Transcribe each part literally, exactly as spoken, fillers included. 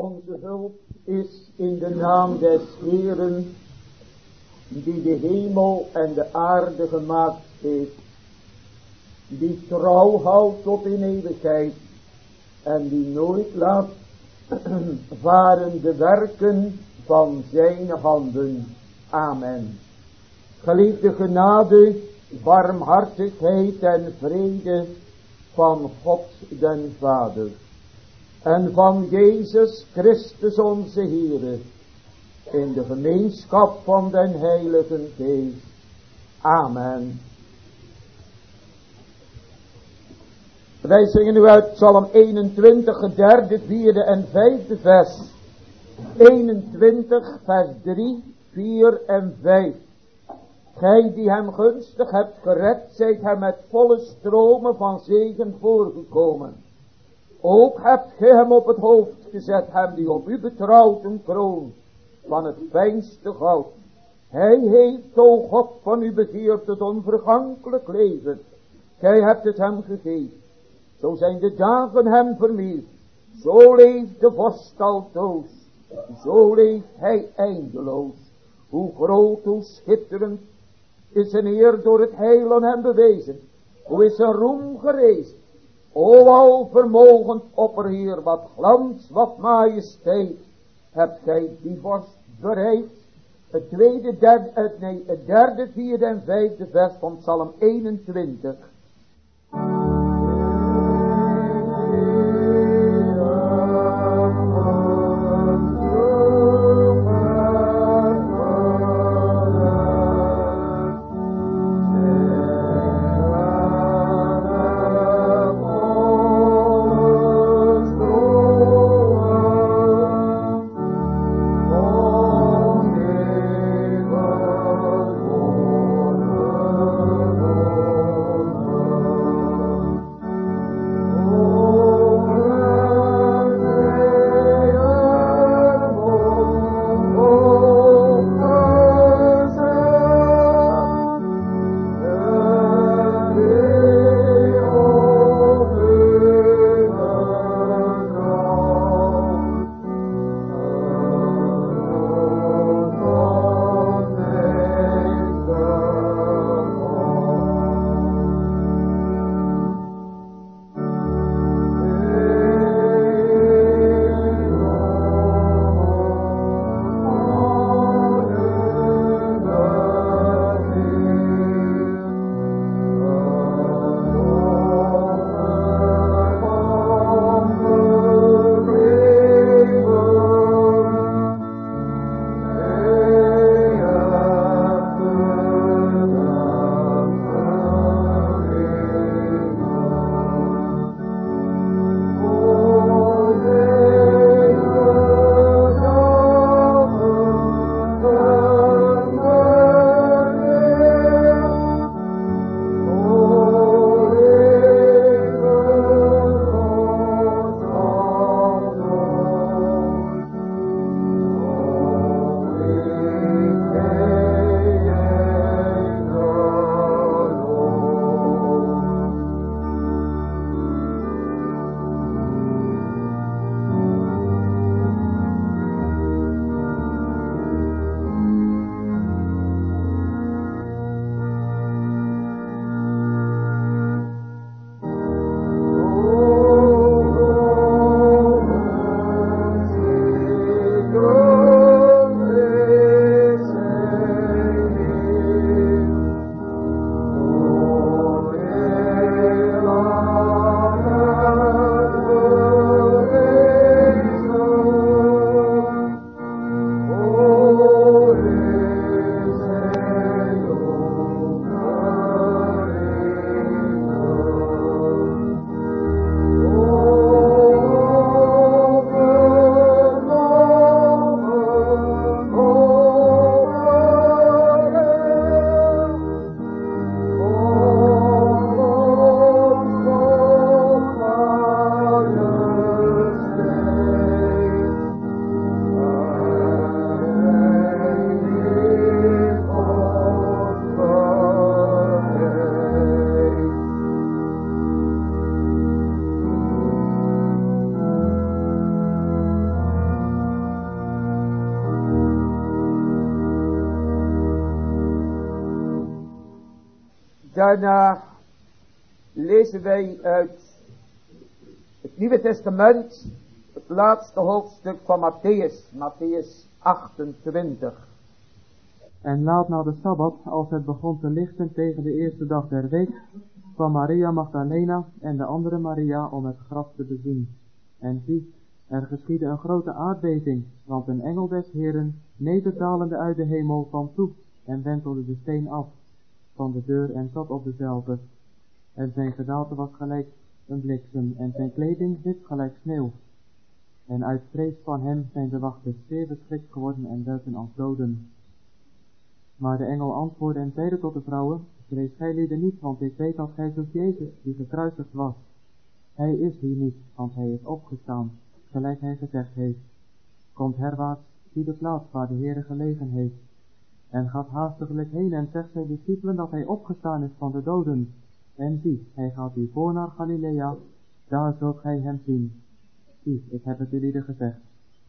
Onze hulp is in de naam des Heeren, die de hemel en de aarde gemaakt heeft, die trouw houdt tot in eeuwigheid en die nooit laat varen de werken van zijn handen. Amen. Geliefde genade, barmhartigheid en vrede van God den Vader en van Jezus Christus onze Heere, in de gemeenschap van den Heilige Geest. Amen. Wij zingen nu uit Psalm eenentwintig, het derde, vierde en vijfde vers. eenentwintig, vers drie, vier en vijf. Gij die hem gunstig hebt gered, zijt hem met volle stromen van zegen voorgekomen. Ook hebt gij hem op het hoofd gezet, hem die op u betrouwt een kroon van het fijnste goud. Hij heeft, o God, van u begeerd het onvergankelijk leven. Gij hebt het hem gegeven. Zo zijn de dagen hem vermeerd. Zo leeft de vorst altoos. Zo leeft hij eindeloos. Hoe groot, hoe schitterend is zijn eer door het heil aan hem bewezen. Hoe is zijn roem gerezen. O alvermogend opperheer, wat glans, wat majesteit, hebt gij die vorst bereid. Het tweede, derde, het, nee, het derde, vierde en vijfde vers van Psalm eenentwintig. Daarna lezen wij uit het Nieuwe Testament, het laatste hoofdstuk van Matthäus, Matthäus achtentwintig. En laat na de Sabbat, als het begon te lichten tegen de eerste dag der week, kwam Maria Magdalena en de andere Maria om het graf te bezien. En zie, er geschiedde een grote aardbeving, want een engel des Heeren, nederdalende uit de hemel, kwam toe en wentelde de steen af van de deur en zat op dezelfde. En zijn gedaante was gelijk een bliksem en zijn kleding wit gelijk sneeuw. En uit vrees van hem zijn de wachters zeer verschrikt geworden en werden als doden. Maar de engel antwoordde en zeide tot de vrouwen, vrees gij lieden niet, want ik weet dat gij zoekt Jezus, die gekruisigd was. Hij is hier niet, want hij is opgestaan, gelijk hij gezegd heeft. Komt herwaarts, zie de plaats waar de Heere gelegen heeft. En gaat haastiglijk heen en zegt zijn discipelen dat hij opgestaan is van de doden. En zie, hij gaat u voor naar Galilea, daar zult gij hem zien. Zie, ik heb het jullie gezegd.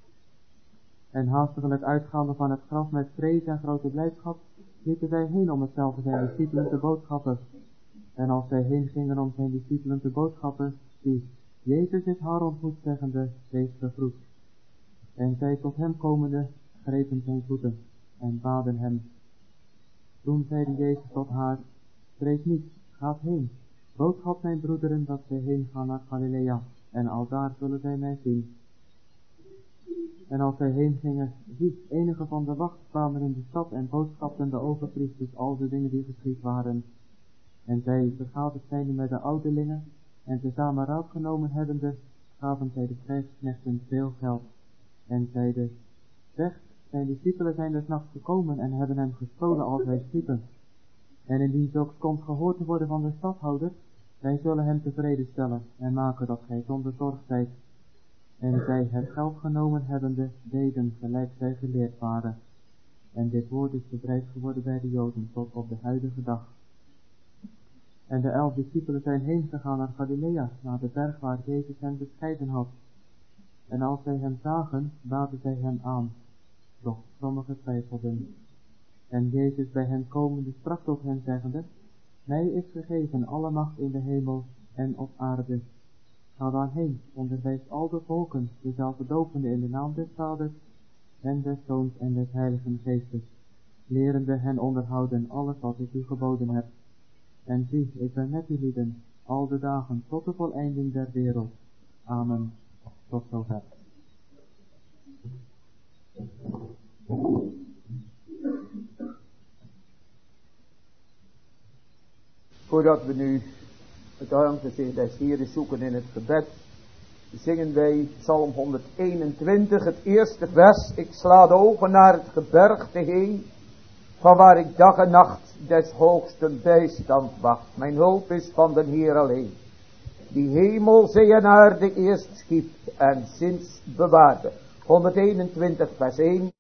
En haastiglijk uitgaande van het graf met vrees en grote blijdschap, liepen zij heen om hetzelfde zijn discipelen te boodschappen. En als zij heen gingen om zijn discipelen te boodschappen, zie, Jezus is haar ontmoet zeggende, wees vervloekt. En zij tot hem komende, grepen zijn voeten en baden hem. Toen zeide Jezus tot haar, vrees niet, gaat heen, boodschap mijn broederen dat zij heen gaan naar Galilea, en aldaar zullen zij mij zien. En als zij heen gingen, zie, enige van de wacht kwamen in de stad en boodschapten de overpriesters al de dingen die geschied waren. En zij, vergaderd zijnde met de ouderlingen, en tezamen raad genomen hebbende, gaven zij de krijgsknechten veel geld. En zeiden, zeg, zijn discipelen zijn des nachts gekomen en hebben hem gestolen als wij sliepen. En indien zulks komt gehoord te worden van de stadhouder, wij zullen hem tevreden stellen en maken dat gij zonder zorg zijt. En zij het geld genomen hebbende, deden gelijk zij geleerd waren. En dit woord is verbreid geworden bij de Joden tot op de huidige dag. En de elf discipelen zijn heen gegaan naar Galilea, naar de berg waar Jezus hen bescheiden had. En als zij hem zagen, baden zij hem aan, doch sommigen twijfelden. En Jezus bij hen komende sprak tot hen zeggende, mij is gegeven alle macht in de hemel en op aarde. Ga dan heen, onderwijs al de volken, dezelfde dopende in de naam des Vaders, en des Zoons en des Heiligen Geestes, lerende hen onderhouden alles wat ik u geboden heb. En zie, ik ben met u lieden, al de dagen tot de voleinding der wereld. Amen. Tot zover. Voordat we nu het aangezicht des Heeren zoeken in het gebed, zingen wij Psalm honderdeenentwintig, het eerste vers. Ik sla de ogen naar het gebergte heen, van waar ik dag en nacht des hoogsten bijstand wacht. Mijn hulp is van den Heer alleen, die hemel, zee en aarde eerst schiep en sinds bewaarde. honderdeenentwintig vers één.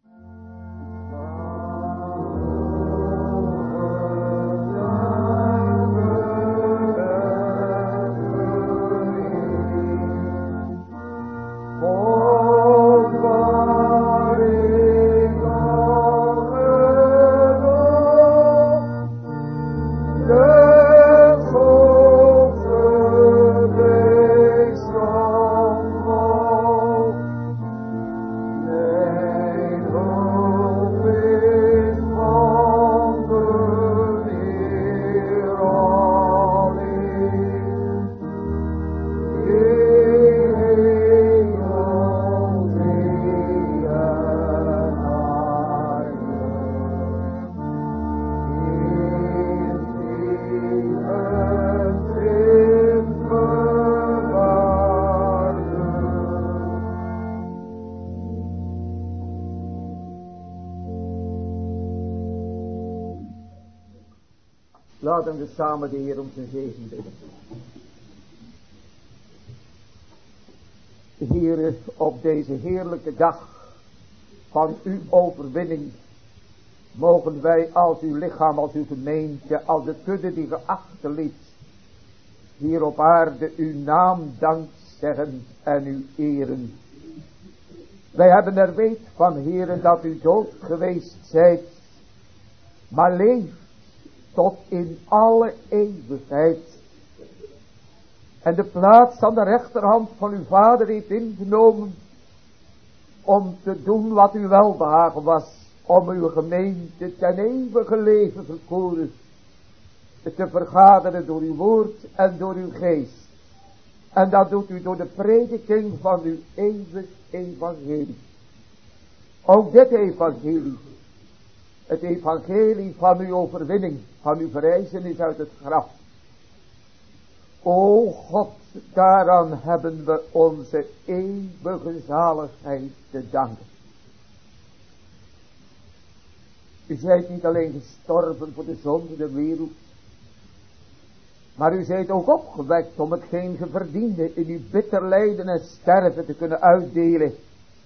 Laten we samen de Heer om zijn zegen bidden. Heere, op deze heerlijke dag van uw overwinning, mogen wij als uw lichaam, als uw gemeente, als de kudde die ge achterliet, hier op aarde uw naam dank zeggen en u eren. Wij hebben er weet van, Heere, dat u dood geweest zijt, maar leeft tot in alle eeuwigheid. En de plaats aan de rechterhand van uw vader heeft ingenomen om te doen wat u welbehagen was, om uw gemeente ten eeuwige leven verkoren, te vergaderen door uw woord en door uw geest. En dat doet u door de prediking van uw eeuwig evangelie. Ook dit evangelie, het evangelie van uw overwinning, van uw verrijzenis uit het graf. O God, daaraan hebben we onze eeuwige zaligheid te danken. U zijt niet alleen gestorven voor de zonde der wereld, maar u zijt ook opgewekt om hetgeen ge verdiende in uw bitter lijden en sterven te kunnen uitdelen.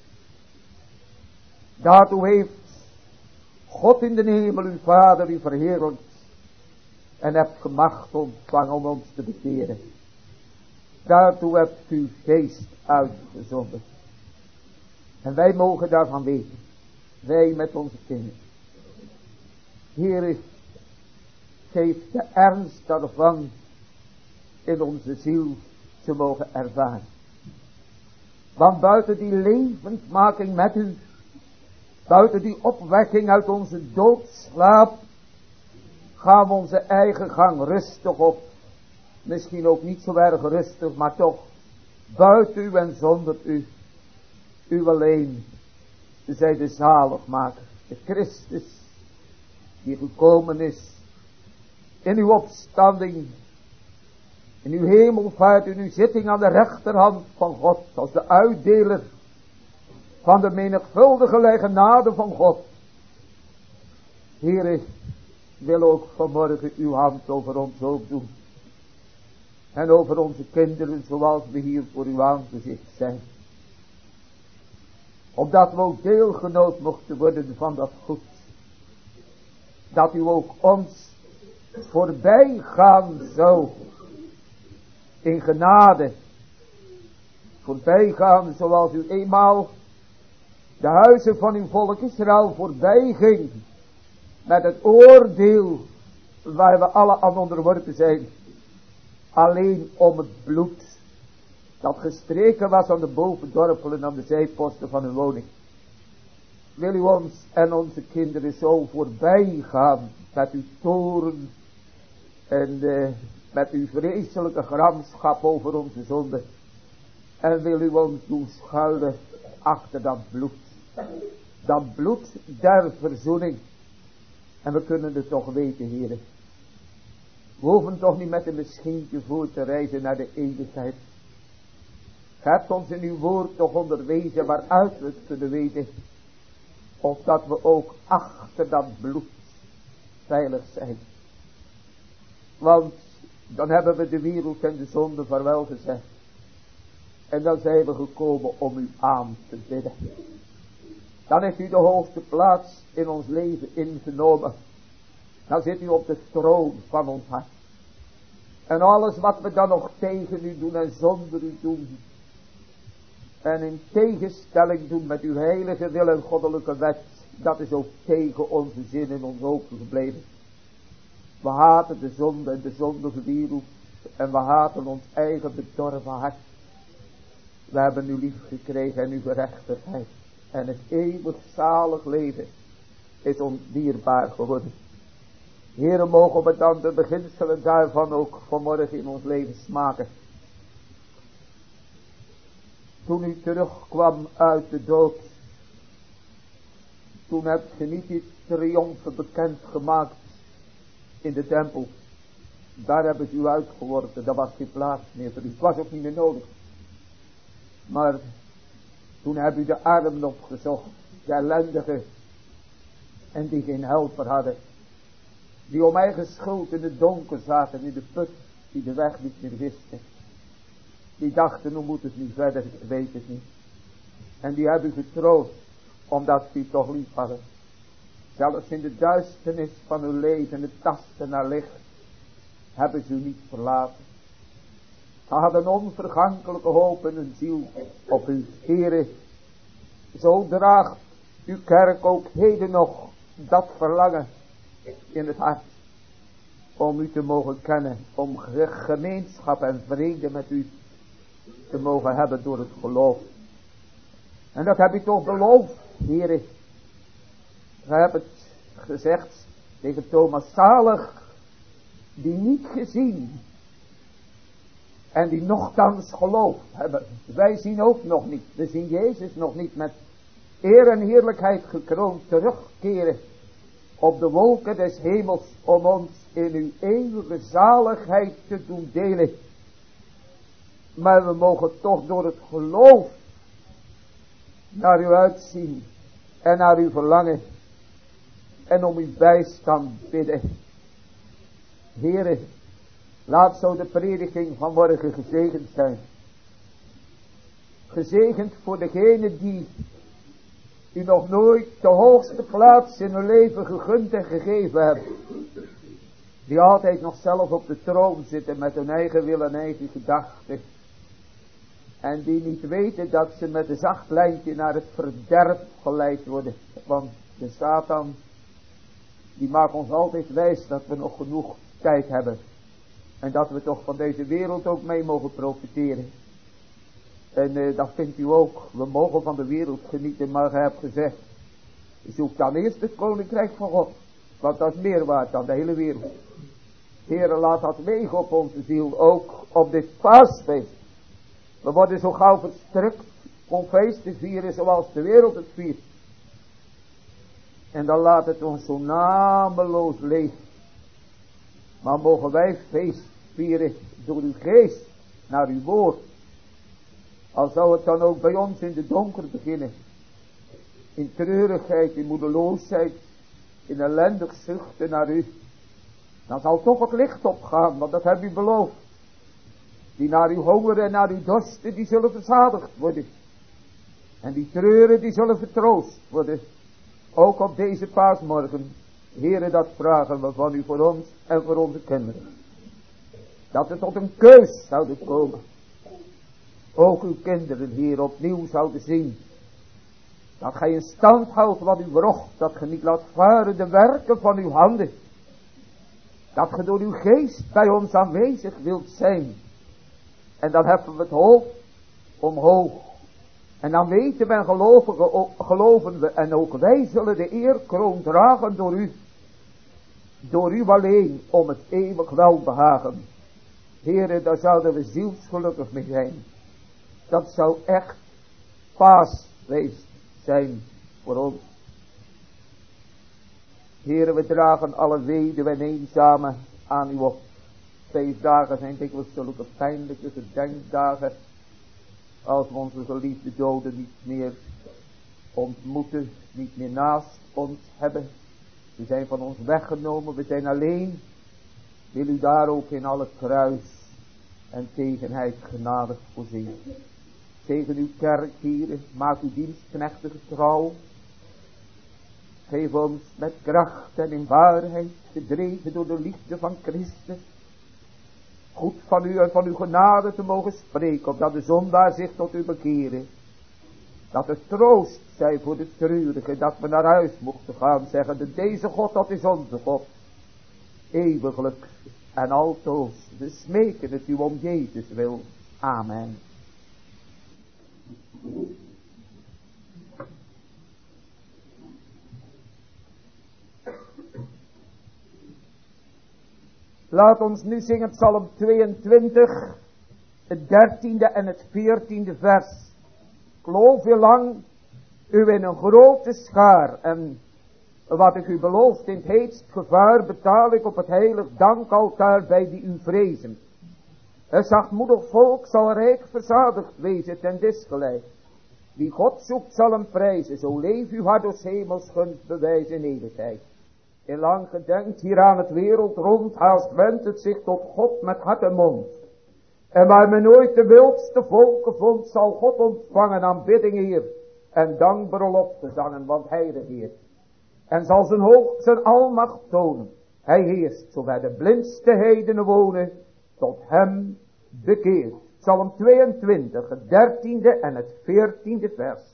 Daartoe heeft God in de hemel uw Vader u verheerlijkt en hebt gemacht ontvangen om ons te bekeren. Daartoe hebt u uw geest uitgezonden. En wij mogen daarvan weten, wij met onze kinderen. Heere, geef de ernst daarvan in onze ziel te mogen ervaren. Want buiten die levensmaking met u, buiten die opwekking uit onze doodslaap, gaan we onze eigen gang rustig op. Misschien ook niet zo erg rustig, maar toch buiten u en zonder u. U alleen, zij de zaligmaker, de Christus, die gekomen is in uw opstanding, in uw hemelvaart, in uw zitting aan de rechterhand van God, als de uitdeler van de menigvuldige genade van God. Heere, wil ook vanmorgen uw hand over ons ook doen. En over onze kinderen, zoals we hier voor uw aangezicht zijn. Opdat we ook deelgenoot mochten worden van dat goed. Dat u ook ons voorbij gaan zou. In genade. Voorbij gaan zoals u eenmaal de huizen van uw volk Israël voorbij ging. Met het oordeel waar we alle aan onderworpen zijn. Alleen om het bloed dat gestreken was aan de bovendorpelen en aan de zijposten van uw woning. Wil u ons en onze kinderen zo voorbij gaan met uw toorn en uh, met uw vreselijke gramschap over onze zonde. En wil u ons doen schuilen achter dat bloed. Dat bloed der verzoening. En we kunnen het toch weten, heren. We hoeven toch niet met een misschientje voor te reizen naar de eeuwigheid. Ge hebt ons in uw woord toch onderwezen waaruit we het kunnen weten. Opdat we ook achter dat bloed veilig zijn. Want dan hebben we de wereld en de zonde vaarwel gezegd. En dan zijn we gekomen om u aan te bidden. Dan heeft u de hoogste plaats in ons leven ingenomen. Dan zit u op de troon van ons hart. En alles wat we dan nog tegen u doen en zonder u doen. En in tegenstelling doen met uw heilige wil en goddelijke wet. Dat is ook tegen onze zin en ons ogen gebleven. We haten de zonde en de zondige wereld. En we haten ons eigen bedorven hart. We hebben u lief gekregen en uw gerechtigheid. En het eeuwig zalig leven is ons dierbaar geworden. Heere, mogen we dan de beginselen daarvan ook vanmorgen in ons leven smaken. Toen u terugkwam uit de dood. Toen hebt ge niet die triomfen bekend gemaakt in de tempel. Daar hebben ze u uitgeworpen. Daar was geen plaats meer voor u. Het was ook niet meer nodig. Maar toen heb u de armen opgezocht. De ellendigen. En die geen helper hadden. Die om eigen schuld in het donker zaten. In de put. Die de weg niet meer wisten. Die dachten, hoe moet het nu verder? Ik weet het niet. En die hebben u getroost. Omdat ze u toch lief hadden. Zelfs in de duisternis van uw leven. Het tasten naar licht. Hebben ze u niet verlaten. Ze hadden onvergankelijke hoop in hun ziel op uw Heere. Zo draagt uw kerk ook heden nog dat verlangen in het hart. om u te mogen kennen, om gemeenschap en vrede met u te mogen hebben door het geloof. En dat heb ik toch beloofd, heren. Ik heb het gezegd tegen Thomas, zalig die niet gezien en die nochtans geloof hebben. Wij zien ook nog niet, we zien Jezus nog niet met eer en heerlijkheid gekroond terugkeren op de wolken des hemels om ons in uw eeuwige zaligheid te doen delen. Maar we mogen toch door het geloof naar u uitzien en naar uw verlangen en om uw bijstand bidden. Heere, laat zo de prediking van morgen gezegend zijn. Gezegend voor degene die u nog nooit de hoogste plaats in hun leven gegund en gegeven hebben. Die altijd nog zelf op de troon zitten met hun eigen wil en eigen gedachten. En die niet weten dat ze met een zacht lijntje naar het verderf geleid worden. Want de Satan, die maakt ons altijd wijs dat we nog genoeg tijd hebben. En dat we toch van deze wereld ook mee mogen profiteren. En uh, dat vindt u ook. We mogen van de wereld genieten, maar gij hebt gezegd, zoek dan eerst het koninkrijk van God. Want dat is meer waard dan de hele wereld. Heere, laat dat wegen op onze ziel, ook op dit paasfeest. We worden zo gauw verstrikt om feest te vieren zoals de wereld het viert. En dan laat het ons zo nameloos leven. Maar mogen wij feest vieren door uw geest, naar uw woord. Al zou het dan ook bij ons in de donker beginnen. In treurigheid, in moedeloosheid, in ellendig zuchten naar u. Dan zal toch het licht opgaan, want dat hebt u beloofd. Die naar uw honger en naar uw dorsten, die zullen verzadigd worden. En die treuren, die zullen vertroost worden. Ook op deze paasmorgen. Heere, dat vragen we van u voor ons en voor onze kinderen. Dat we tot een keus zouden komen. Ook uw kinderen hier opnieuw zouden zien. Dat gij in stand houdt wat u wrocht. Dat gij niet laat varen de werken van uw handen. Dat gij door uw geest bij ons aanwezig wilt zijn. En dan heffen we het hoofd omhoog. En dan weten we en geloven, geloven we. En ook wij zullen de eerkroon dragen door u. Door u alleen om het eeuwig welbehagen. Heere, daar zouden we zielsgelukkig mee zijn. Dat zou echt paasfeest zijn voor ons. Heere, we dragen alle weduwen en eenzamen aan u op. Feestdagen zijn dikwijls zulke pijnlijke gedenkdagen. Als we onze geliefde doden niet meer ontmoeten, niet meer naast ons hebben. Ze zijn van ons weggenomen, we zijn alleen. Wil u daar ook in alle kruis en tegenheid genadig voorzien. Tegen uw kerk, Heere, maak uw dienstknechten getrouw. Geef ons met kracht en in waarheid, gedreven door de liefde van Christus, goed van u en van uw genade te mogen spreken, opdat de zondaar zich tot u bekeren. Dat het troost zij voor de treurigen, dat we naar huis mochten gaan, zeggen, deze God, dat is onze God. Eeuwiglijk en altoos, we smeken het u om Jezus wil. Amen. Laat ons nu zingen Psalm tweeëntwintig, het dertiende en het veertiende vers. Ik geloof je lang, u in een grote schaar, en wat ik u belooft in het heetst gevaar, betaal ik op het heilig dankaltaar bij die u vrezen. Een zachtmoedig volk zal rijk verzadigd wezen ten desgelijk. Wie God zoekt zal hem prijzen, zo leef uw hart als hemels gunst bewijs in eeuwigheid. In lang gedenkt hier aan het wereld rond, haast wendt het zich tot God met hart en mond. En waar men nooit de wildste volken vond, zal God ontvangen aanbidding hier en dankbaar op te zangen, want hij regeert. En zal zijn hoog zijn almacht tonen. Hij heerst, zo bij de blindste heidenen wonen, tot hem bekeert. Psalm tweeëntwintig, het dertiende en het veertiende vers.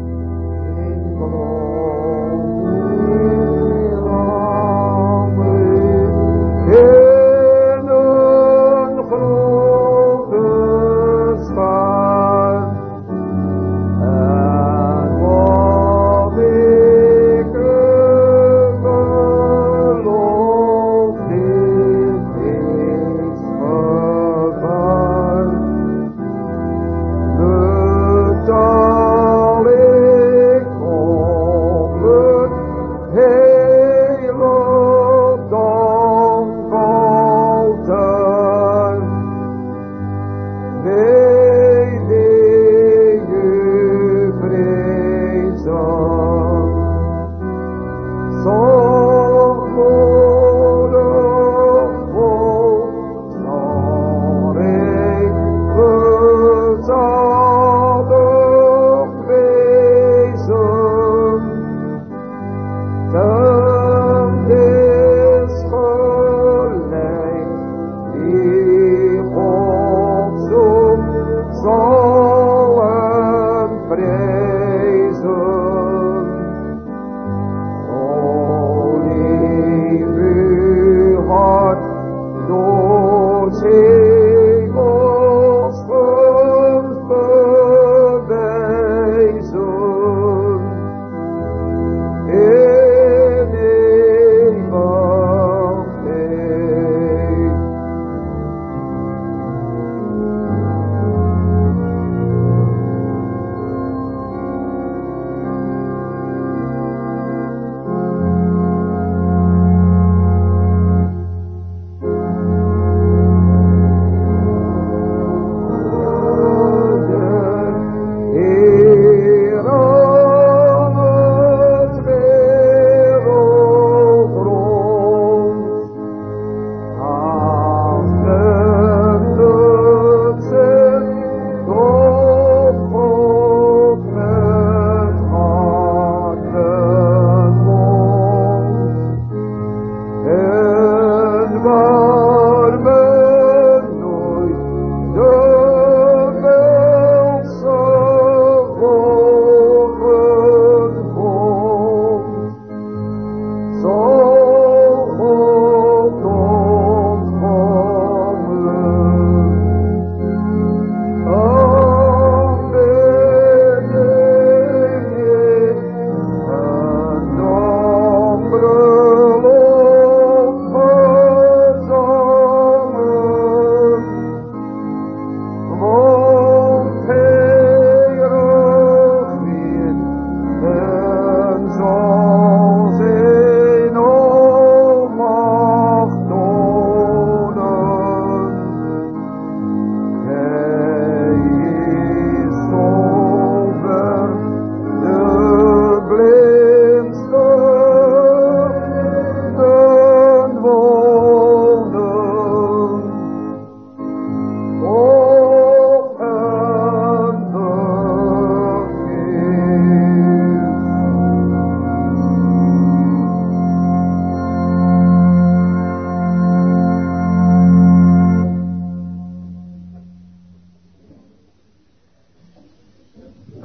In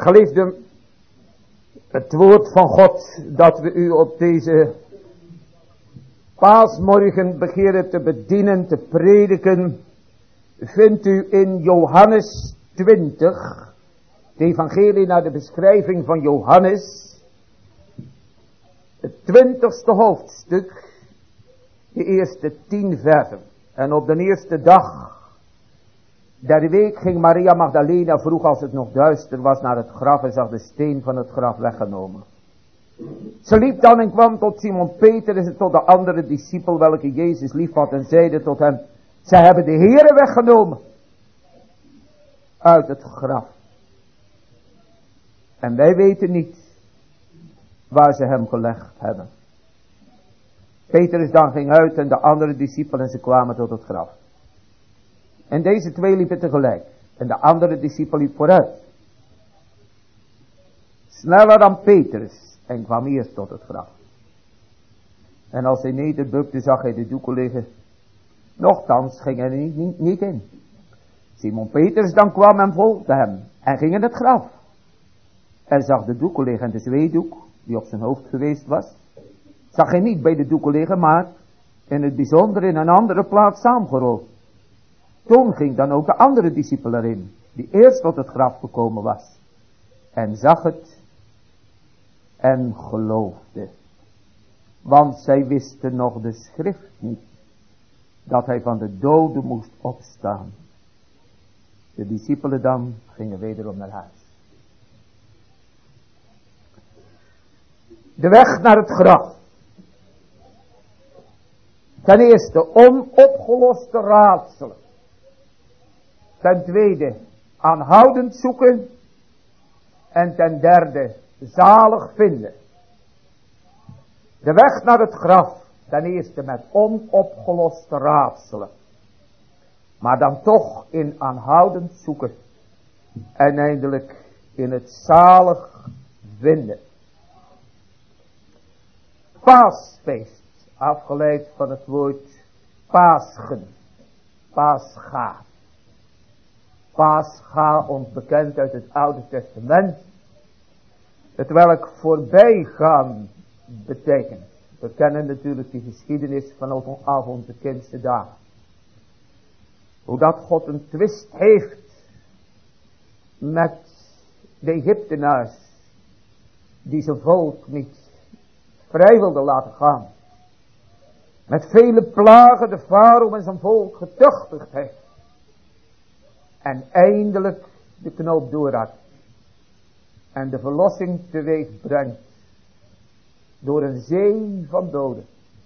Geliefden, het woord van God dat we u op deze paasmorgen begeren te bedienen, te prediken, vindt u in Johannes twintig, de evangelie naar de beschrijving van Johannes, het twintigste hoofdstuk, de eerste tien versen. En op de eerste dag der week ging Maria Magdalena vroeg als het nog duister was naar het graf en zag de steen van het graf weggenomen. Ze liep dan en kwam tot Simon Petrus en tot de andere discipel welke Jezus lief had en zeide tot hem, zij hebben de Heere weggenomen uit het graf. En wij weten niet waar ze hem gelegd hebben. Petrus dan ging uit en de andere discipelen en ze kwamen tot het graf. En deze twee liepen tegelijk. En de andere discipel liep vooruit. Sneller dan Petrus. En kwam eerst tot het graf. En als hij nederbukte zag hij de doeken liggen. Nochtans ging hij er niet, niet, niet in. Simon Petrus dan kwam en volgde hem. En ging in het graf. En zag de doeken liggen en de zweedoek die op zijn hoofd geweest was. Zag hij niet bij de doeken liggen, maar in het bijzonder in een andere plaats saamgerold. Toen ging dan ook de andere discipel erin, die eerst tot het graf gekomen was. En zag het en geloofde. Want zij wisten nog de schrift niet, dat hij van de doden moest opstaan. De discipelen dan gingen wederom naar huis. De weg naar het graf. Ten eerste onopgeloste raadselen. Ten tweede aanhoudend zoeken. En ten derde zalig vinden. De weg naar het graf. Ten eerste met onopgeloste raadselen. Maar dan toch in aanhoudend zoeken. En eindelijk in het zalig vinden. Paasfeest. Afgeleid van het woord Paschen. Pascha. Pascha, ons bekend uit het Oude Testament. Het welk voorbijgaan betekent. We kennen natuurlijk die geschiedenis van al onze kindste dagen. Hoe dat God een twist heeft met de Egyptenaars. Die zijn volk niet vrij wilden laten gaan. Met vele plagen de farao en zijn volk getuchtigd heeft. En eindelijk de knoop doorhakt. En de verlossing teweeg brengt. Door een zee van doden.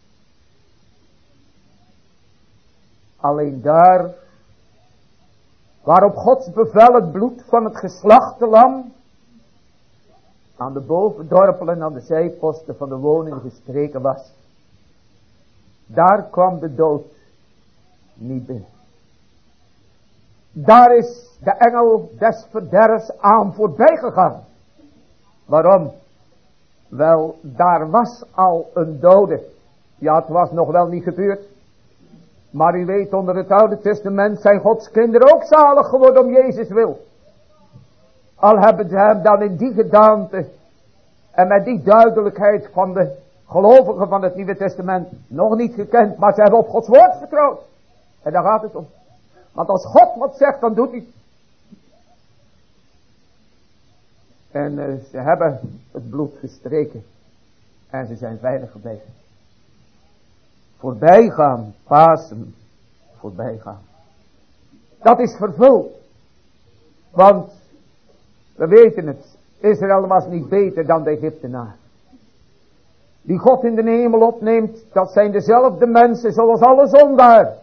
Alleen daar. Waar op Gods bevel het bloed van het geslachte lam. Aan de bovendorpel en aan de zijposten van de woning gestreken was. Daar kwam de dood niet binnen. Daar is de engel des verderfs aan voorbij gegaan. Waarom? Wel, daar was al een dode. Ja, het was nog wel niet gebeurd. Maar u weet, onder het Oude Testament zijn Gods kinderen ook zalig geworden om Jezus wil. Al hebben ze hem dan in die gedaante en met die duidelijkheid van de gelovigen van het Nieuwe Testament nog niet gekend, maar ze hebben op Gods woord vertrouwd. En daar gaat het om. Want als God wat zegt, dan doet hij. En uh, ze hebben het bloed gestreken. En ze zijn veilig gebleven. Voorbijgaan, Pasen, voorbijgaan. Dat is vervuld. Want, we weten het, Israël was niet beter dan de Egyptenaar. Die God in de hemel opneemt, dat zijn dezelfde mensen zoals alle zondaar.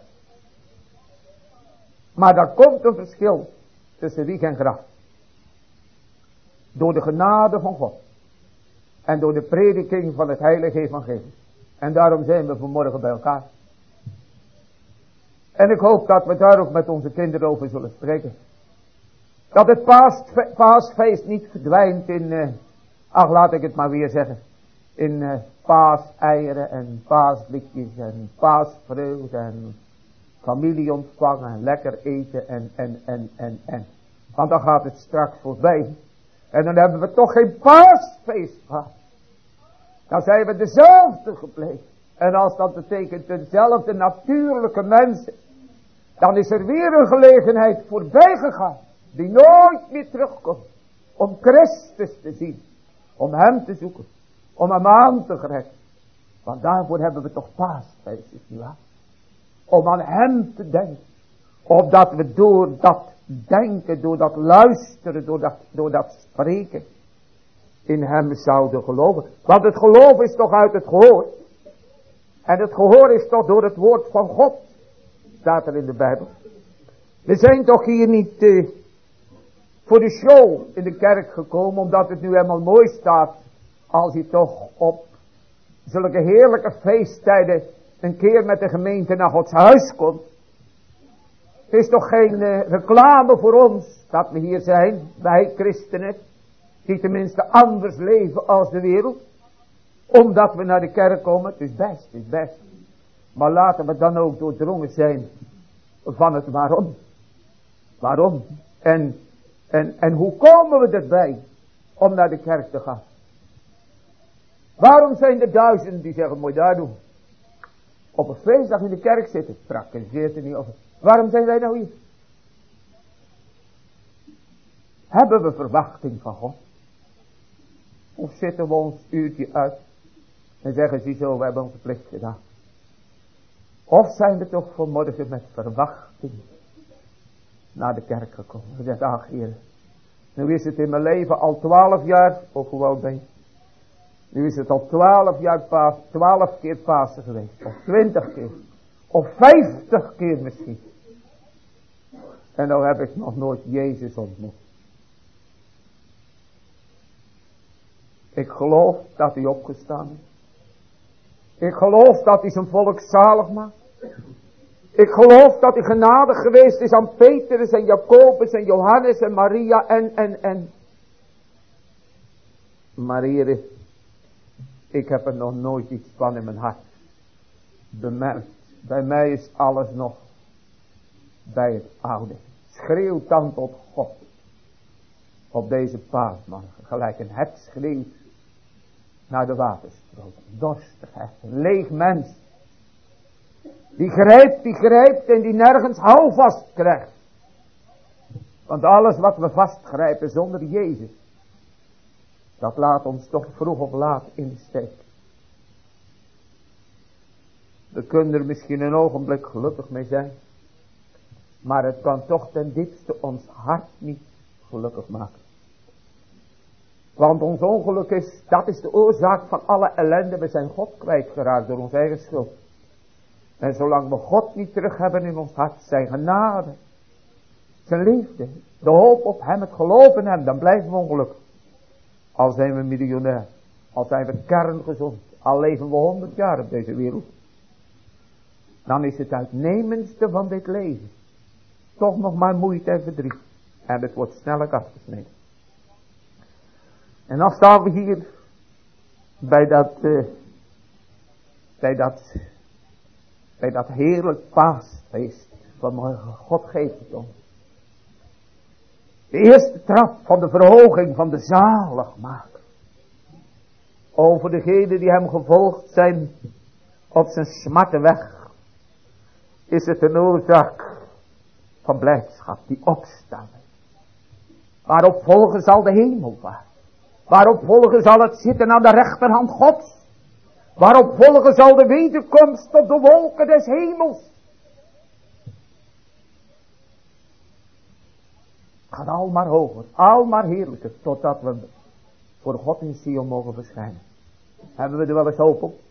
Maar daar komt een verschil tussen wieg en graf. Door de genade van God. En door de prediking van het heilige evangelie. En daarom zijn we vanmorgen bij elkaar. En ik hoop dat we daar ook met onze kinderen over zullen spreken. Dat het paasfe- paasfeest niet verdwijnt in, uh, ach laat ik het maar weer zeggen. In uh, paaseieren en paasblikjes en paasvreugde en familie ontvangen en lekker eten en, en, en, en, en. Want dan gaat het straks voorbij. En dan hebben we toch geen paasfeest gehad. Dan zijn we dezelfde gebleven. En als dat betekent dezelfde natuurlijke mensen, dan is er weer een gelegenheid voorbij gegaan, die nooit meer terugkomt. Om Christus te zien. Om hem te zoeken. Om hem aan te grijpen. Want daarvoor hebben we toch paasfeest, is niet waar? Om aan hem te denken. Opdat we door dat denken, door dat luisteren, door dat, door dat spreken, in hem zouden geloven. Want het geloof is toch uit het gehoor. En het gehoor is toch door het woord van God. Staat er in de Bijbel. We zijn toch hier niet uh, voor de show in de kerk gekomen, omdat het nu helemaal mooi staat, als je toch op zulke heerlijke feesttijden een keer met de gemeente naar Gods huis komt. Het is toch geen uh, reclame voor ons dat we hier zijn, wij christenen, die tenminste anders leven als de wereld, omdat we naar de kerk komen. Het is best, het is best. Maar laten we dan ook doordrongen zijn van het waarom. Waarom? En, en, en hoe komen we erbij om naar de kerk te gaan? Waarom zijn er duizenden die zeggen, moet je daar doen? Op een feestdag in de kerk zitten, praktiseert er niet over. Waarom zijn wij nou hier? Hebben we verwachting van God? Of zitten we ons uurtje uit en zeggen, ziezo, we hebben onze plicht gedaan? Of zijn we toch vanmorgen met verwachting naar de kerk gekomen? We zeggen, ach Heer, nu is het in mijn leven al twaalf jaar, of hoe oud ben je? Nu is het al twaalf jaar paas, twaalf keer Pasen geweest. Of twintig keer. Of vijftig keer misschien. En nou heb ik nog nooit Jezus ontmoet. Ik geloof dat hij opgestaan is. Ik geloof dat hij zijn volk zalig maakt. Ik geloof dat hij genadig geweest is aan Petrus en Jacobus en Johannes en Maria en, en, en. Maar Heer, ik heb er nog nooit iets van in mijn hart bemerkt. Bij mij is alles nog bij het oude. Schreeuw dan tot God. Op deze paasmorgen. Gelijk een hert schreeuwt naar de waterstrook. Dorstig, een leeg mens. Die grijpt, die grijpt en die nergens houvast krijgt. Want alles wat we vastgrijpen zonder Jezus, dat laat ons toch vroeg of laat in de steek. We kunnen er misschien een ogenblik gelukkig mee zijn. Maar het kan toch ten diepste ons hart niet gelukkig maken. Want ons ongeluk is, dat is de oorzaak van alle ellende. We zijn God kwijtgeraakt door onze eigen schuld. En zolang we God niet terug hebben in ons hart, zijn genade, zijn liefde, de hoop op hem, het geloof in hem, dan blijven we ongelukkig. Al zijn we miljonair, al zijn we kerngezond, al leven we honderd jaar op deze wereld. Dan is het uitnemendste van dit leven toch nog maar moeite en verdriet. En het wordt sneller afgesneden. En dan staan we hier bij dat, uh, bij dat, bij dat heerlijk paasfeest van morgen. God geeft het ons. De eerste trap van de verhoging van de zaligmaker. Over degenen die hem gevolgd zijn op zijn smartenweg, is het een oorzaak van blijdschap die opstaan. Waarop volgen zal de hemelvaart. Waarop volgen zal het zitten aan de rechterhand Gods. Waarop volgen zal de wederkomst op de wolken des hemels. Gaat al maar hoger, al maar heerlijker, totdat we voor God in Sion mogen verschijnen. Hebben we er wel eens hoop op?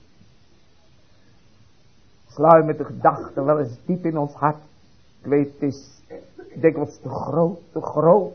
Sluimen de gedachten wel eens diep in ons hart. Ik weet, het is dikwijls te groot, te groot.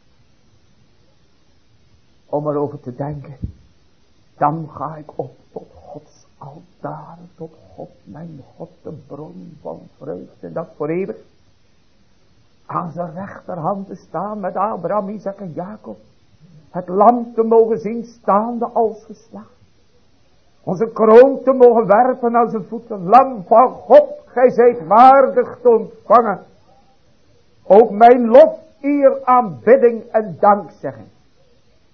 Om erover te denken. Dan ga ik op tot Gods altaar, tot God, mijn God, de bron van vreugde, dat voor eeuwig. Aan zijn rechterhand te staan met Abraham, Isaac en Jacob. Het lam te mogen zien staande als geslacht. Onze kroon te mogen werpen aan zijn voeten. Lam van God, gij zijt waardig te ontvangen. Ook mijn lof, eer, aanbidding en dankzegging.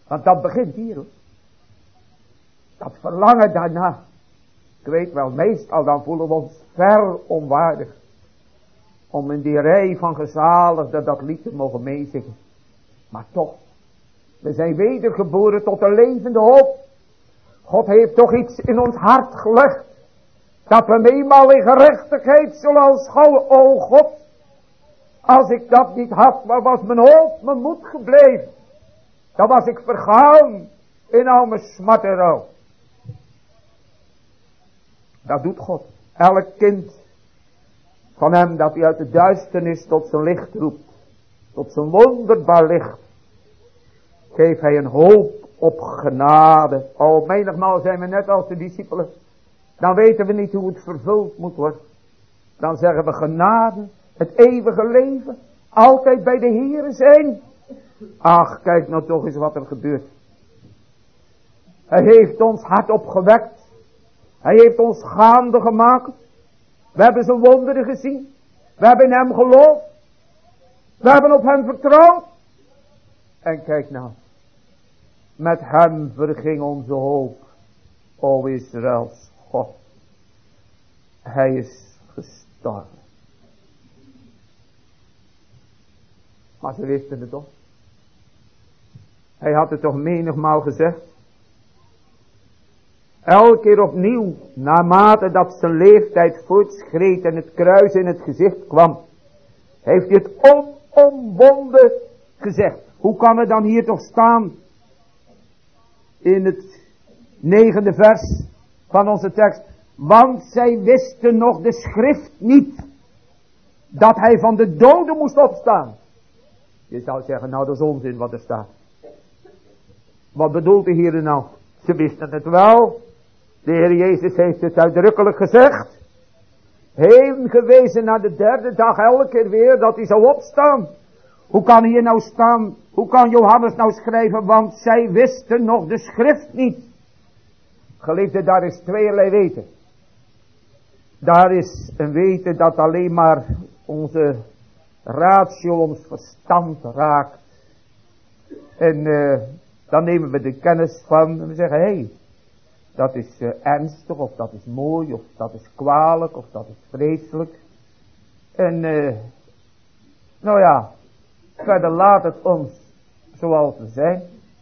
Want dat begint hier hoor. Dat verlangen daarna. Ik weet wel, meestal dan voelen we ons ver onwaardig. Om in die rij van gezaligden dat lied te mogen meezingen. Maar toch. We zijn wedergeboren tot een levende hoop. God heeft toch iets in ons hart gelegd. Dat we eenmaal in gerechtigheid zullen aanschouwen. O God. Als ik dat niet had, waar was mijn hoop, mijn moed gebleven? Dan was ik vergaan in al mijn smart en rouw. Dat doet God. Elk kind van hem dat hij uit de duisternis tot zijn licht roept. Tot zijn wonderbaar licht. Geeft hij een hoop op genade. O, menigmaal zijn we net als de discipelen. Dan weten we niet hoe het vervuld moet worden. Dan zeggen we genade, het eeuwige leven, altijd bij de Heere zijn. Ach, kijk nou toch eens wat er gebeurt. Hij heeft ons hart opgewekt. Hij heeft ons gaande gemaakt. We hebben zijn wonderen gezien. We hebben in hem geloofd. We hebben op hem vertrouwd. En kijk nou. Met hem verging onze hoop. O Israëls God. Hij is gestorven. Maar ze wisten het toch. Hij had het toch menigmaal gezegd. Elke keer opnieuw, naarmate dat zijn leeftijd voortschreed en het kruis in het gezicht kwam, heeft hij het onomwonden gezegd. Hoe kan het dan hier toch staan in het negende vers van onze tekst? Want zij wisten nog de schrift niet, dat hij van de doden moest opstaan. Je zou zeggen, nou dat is onzin wat er staat. Wat bedoelt hij hier nou? Ze wisten het wel. De Heer Jezus heeft het uitdrukkelijk gezegd. Heen gewezen naar de derde dag elke keer weer dat hij zou opstaan. Hoe kan hier nou staan? Hoe kan Johannes nou schrijven? Want zij wisten nog de schrift niet. Geliefde, daar is tweeërlei weten. Daar is een weten dat alleen maar onze ratio, ons verstand raakt. En uh, dan nemen we de kennis van en we zeggen, hé, hey, dat is uh, ernstig, of dat is mooi, of dat is kwalijk, of dat is vreselijk. En, uh, nou ja, verder laat het ons zoals we zijn.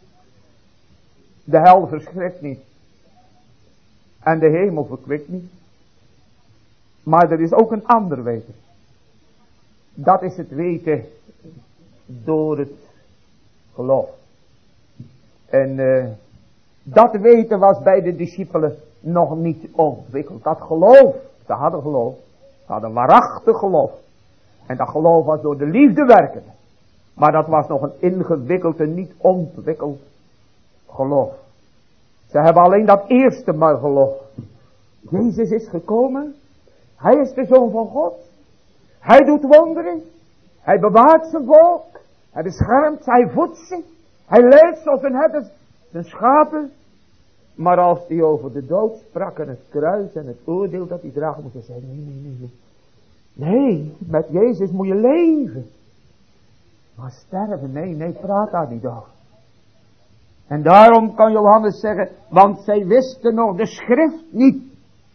De hel verschrikt niet. En de hemel verkwikt niet. Maar er is ook een ander weten. Dat is het weten door het geloof. En uh, dat weten was bij de discipelen nog niet ontwikkeld. Dat geloof, ze hadden geloof. Ze hadden waarachtig geloof. En dat geloof was door de liefde werkende. Maar dat was nog een ingewikkeld en niet ontwikkeld geloof. Ze hebben alleen dat eerste maar geloof. Jezus is gekomen. Hij is de Zoon van God. Hij doet wonderen. Hij bewaart zijn volk. Hij beschermt, hij voedt ze. Hij leidt zoals een herder zijn schapen. Maar als hij over de dood sprak en het kruis en het oordeel dat hij draagt, moet hij zeggen, nee, nee, nee, nee. Nee, met Jezus moet je leven. Maar sterven, nee, nee, praat daar niet over. En daarom kan Johannes zeggen, want zij wisten nog de schrift niet.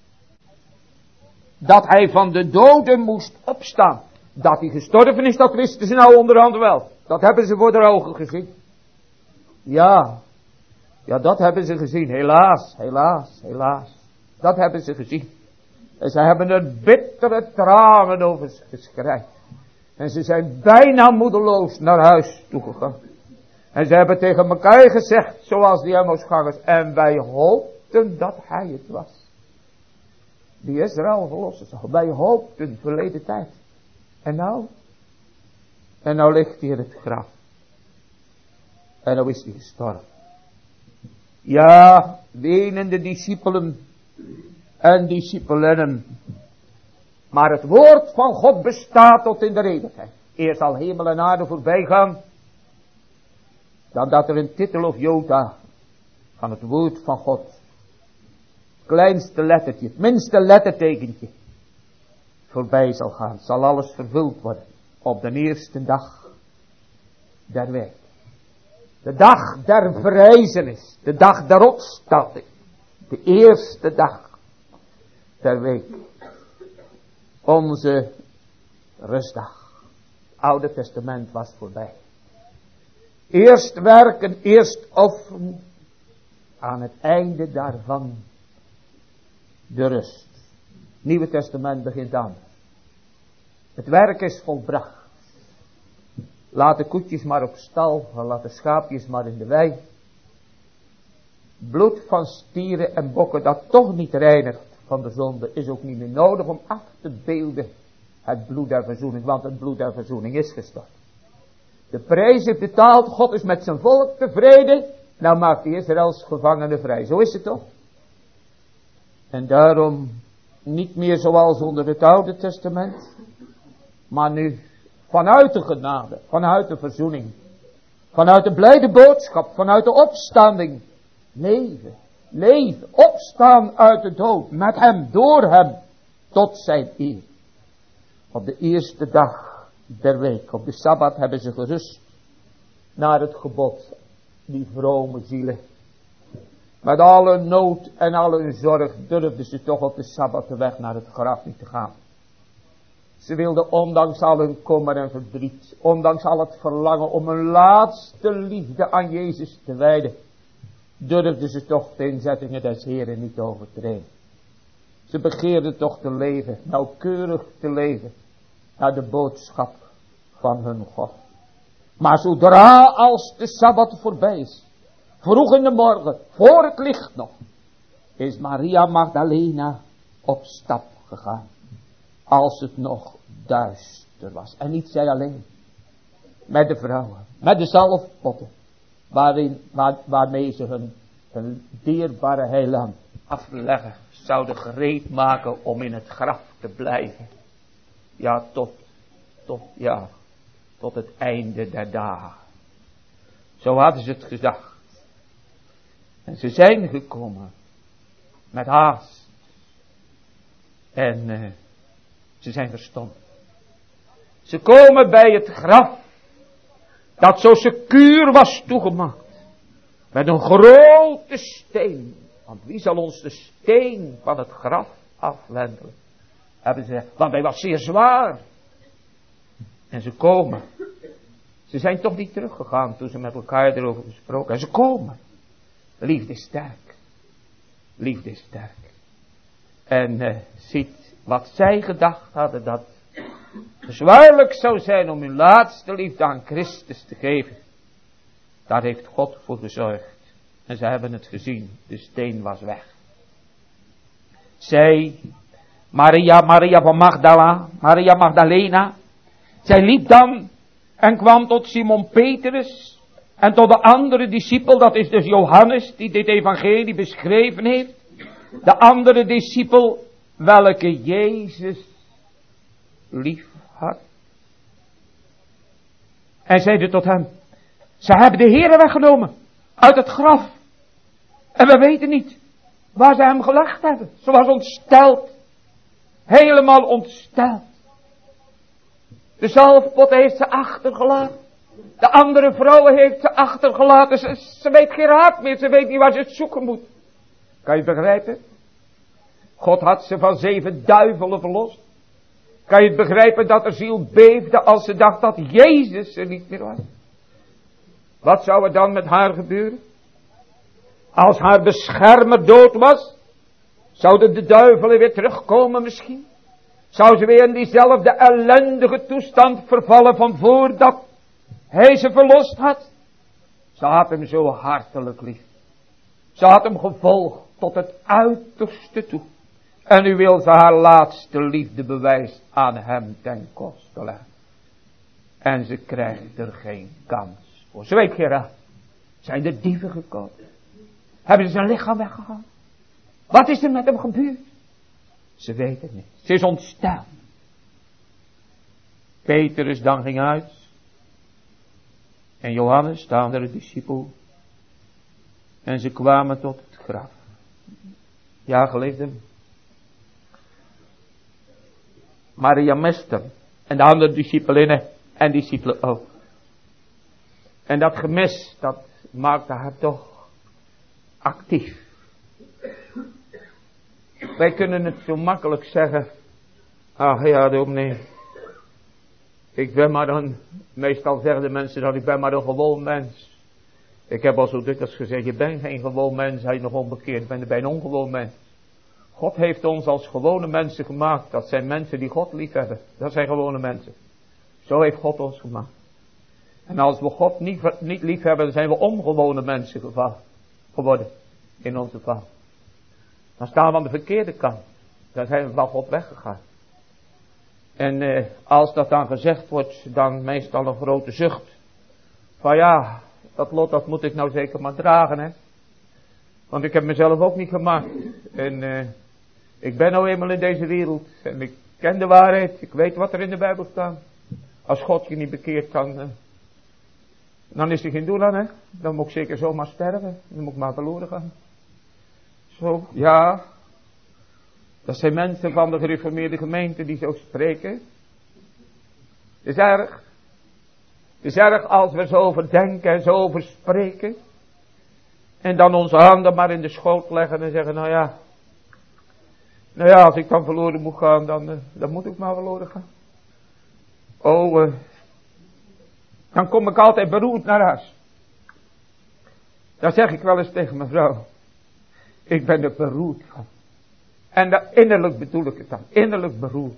Dat hij van de doden moest opstaan. Dat hij gestorven is, dat wisten ze nou onderhand wel. Dat hebben ze voor de ogen gezien. Ja, ja dat hebben ze gezien. Helaas, helaas, helaas. Dat hebben ze gezien. En ze hebben er bittere tranen over geschreid. En ze zijn bijna moedeloos naar huis toegegaan. En ze hebben tegen elkaar gezegd, zoals die Emmausgangers, en wij hoopten dat hij het was. Die Israël verlossen zou. Wij hoopten verleden tijd. En nou? En nou ligt hij in het graf. En nou is hij gestorven. Ja, wenende discipelen en discipelinnen. Maar het woord van God bestaat tot in de eeuwigheid. Eerst zal hemel en aarde voorbij gaan. Dan dat er een titel of jota van het woord van God. Kleinste lettertje, het minste lettertekentje. Voorbij zal gaan. Zal alles vervuld worden. Op de eerste dag der week. De dag der verrijzenis. De dag der opstanding. De eerste dag der week. Onze rustdag. Oude Testament was voorbij. Eerst werken, eerst offeren. Aan het einde daarvan de rust. Nieuwe Testament begint aan. Het werk is volbracht. Laat de koetjes maar op stal, laat de schaapjes maar in de wei. Bloed van stieren en bokken dat toch niet reinigt van de zonde, is ook niet meer nodig om af te beelden het bloed der verzoening, want het bloed der verzoening is gestort. De prijs is betaald, God is met zijn volk tevreden, nou maakt hij Israëls gevangenen vrij, zo is het toch? En daarom niet meer zoals onder het Oude Testament, maar nu vanuit de genade, vanuit de verzoening, vanuit de blijde boodschap, vanuit de opstanding, leven, leven, opstaan uit de dood, met hem, door hem, tot zijn eer. Op de eerste dag der week, op de Sabbat, hebben ze gerust naar het gebod, die vrome zielen. Met alle nood en alle zorg durfden ze toch op de Sabbat de weg naar het graf niet te gaan. Ze wilden ondanks al hun kommer en verdriet, ondanks al het verlangen om een laatste liefde aan Jezus te wijden, durfden ze toch de inzettingen des Heren niet overtreden. Ze begeerden toch te leven, nauwkeurig te leven, naar de boodschap van hun God. Maar zodra als de Sabbat voorbij is, vroeg in de morgen, voor het licht nog, is Maria Magdalena op stap gegaan. Als het nog duister was. En niet zij alleen. Met de vrouwen. Met de zalfpotten. Waarin, waar, waarmee ze hun, hun dierbare heiland afleggen. Zouden gereed maken om in het graf te blijven. Ja, tot, tot, ja, tot het einde der dagen. Zo hadden ze het gedacht. En ze zijn gekomen. Met haast. En uh, ze zijn verstomd. Ze komen bij het graf. Dat zo secuur was toegemaakt. Met een grote steen. Want wie zal ons de steen van het graf afwentelen? Hebben ze gezegd, want hij was zeer zwaar. En ze komen. Ze zijn toch niet teruggegaan toen ze met elkaar erover gesproken. En ze komen. Liefde is sterk. Liefde is sterk. En uh, ziet wat zij gedacht hadden dat zwaarlijk zou zijn om hun laatste liefde aan Christus te geven. Daar heeft God voor gezorgd. En ze hebben het gezien. De steen was weg. Zij, Maria, Maria van Magdala, Maria Magdalena. Zij liep dan en kwam tot Simon Petrus. En tot de andere discipel, dat is dus Johannes, die dit evangelie beschreven heeft. De andere discipel, welke Jezus lief had. En zeiden tot hem, ze hebben de Heere weggenomen uit het graf. En we weten niet waar ze hem gelegd hebben. Ze was ontsteld. Helemaal ontsteld. De zalfpot heeft ze achtergelaten. De andere vrouwen heeft ze achtergelaten. Ze, ze weet geen raad meer. Ze weet niet waar ze het zoeken moet. Kan je het begrijpen? God had ze van zeven duivelen verlost. Kan je het begrijpen dat de ziel beefde als ze dacht dat Jezus er niet meer was? Wat zou er dan met haar gebeuren? Als haar beschermer dood was, zouden de duivelen weer terugkomen misschien? Zou ze weer in diezelfde ellendige toestand vervallen van voordat hij ze verlost had? Ze had hem zo hartelijk lief. Ze had hem gevolgd tot het uiterste toe. En nu wil ze haar laatste liefdebewijs aan hem ten koste leggen. En ze krijgt er geen kans voor. Ze weet geen raad. Zijn er dieven gekomen? Hebben ze zijn lichaam weggehaald? Wat is er met hem gebeurd? Ze weet het niet. Ze is ontsteld. Petrus dan ging uit. En Johannes, de andere discipel. En ze kwamen tot het graf. Ja, geliefden. Maria miste hem. En de andere discipelinnen en discipelen ook. En dat gemis, dat maakte haar toch actief. Wij kunnen het zo makkelijk zeggen. Ach ja, dominee. Ik ben maar een, meestal zeggen de mensen dat ik ben maar een gewoon mens. Ik heb al zo dikwijls gezegd, je bent geen gewoon mens, hij is nog onbekeerd, ben je bij een ongewoon mens. God heeft ons als gewone mensen gemaakt. Dat zijn mensen die God lief hebben. Dat zijn gewone mensen. Zo heeft God ons gemaakt. En als we God niet, niet lief hebben, dan zijn we ongewone mensen geworden in onze val. Dan staan we aan de verkeerde kant. Dan zijn we van God weggegaan. En eh, als dat dan gezegd wordt, dan meestal een grote zucht. Van ja, dat lot dat moet ik nou zeker maar dragen, hè. Want ik heb mezelf ook niet gemaakt. En eh, ik ben nou eenmaal in deze wereld. En ik ken de waarheid. Ik weet wat er in de Bijbel staat. Als God je niet bekeert, dan, uh, dan is er geen doel aan, hè. Dan moet ik zeker zomaar sterven. Dan moet ik maar verloren gaan. Zo, ja. Dat zijn mensen van de gereformeerde gemeente die zo spreken. Het is erg. Het is erg als we zo over denken en zo over spreken. En dan onze handen maar in de schoot leggen en zeggen, nou ja. Nou ja, als ik dan verloren moet gaan, dan, uh, dan moet ik maar verloren gaan. Oh, uh, dan kom ik altijd beroerd naar huis. Dan zeg ik wel eens tegen mijn vrouw. Ik ben er beroerd van. En dat innerlijk bedoel ik het dan. Innerlijk beroerd.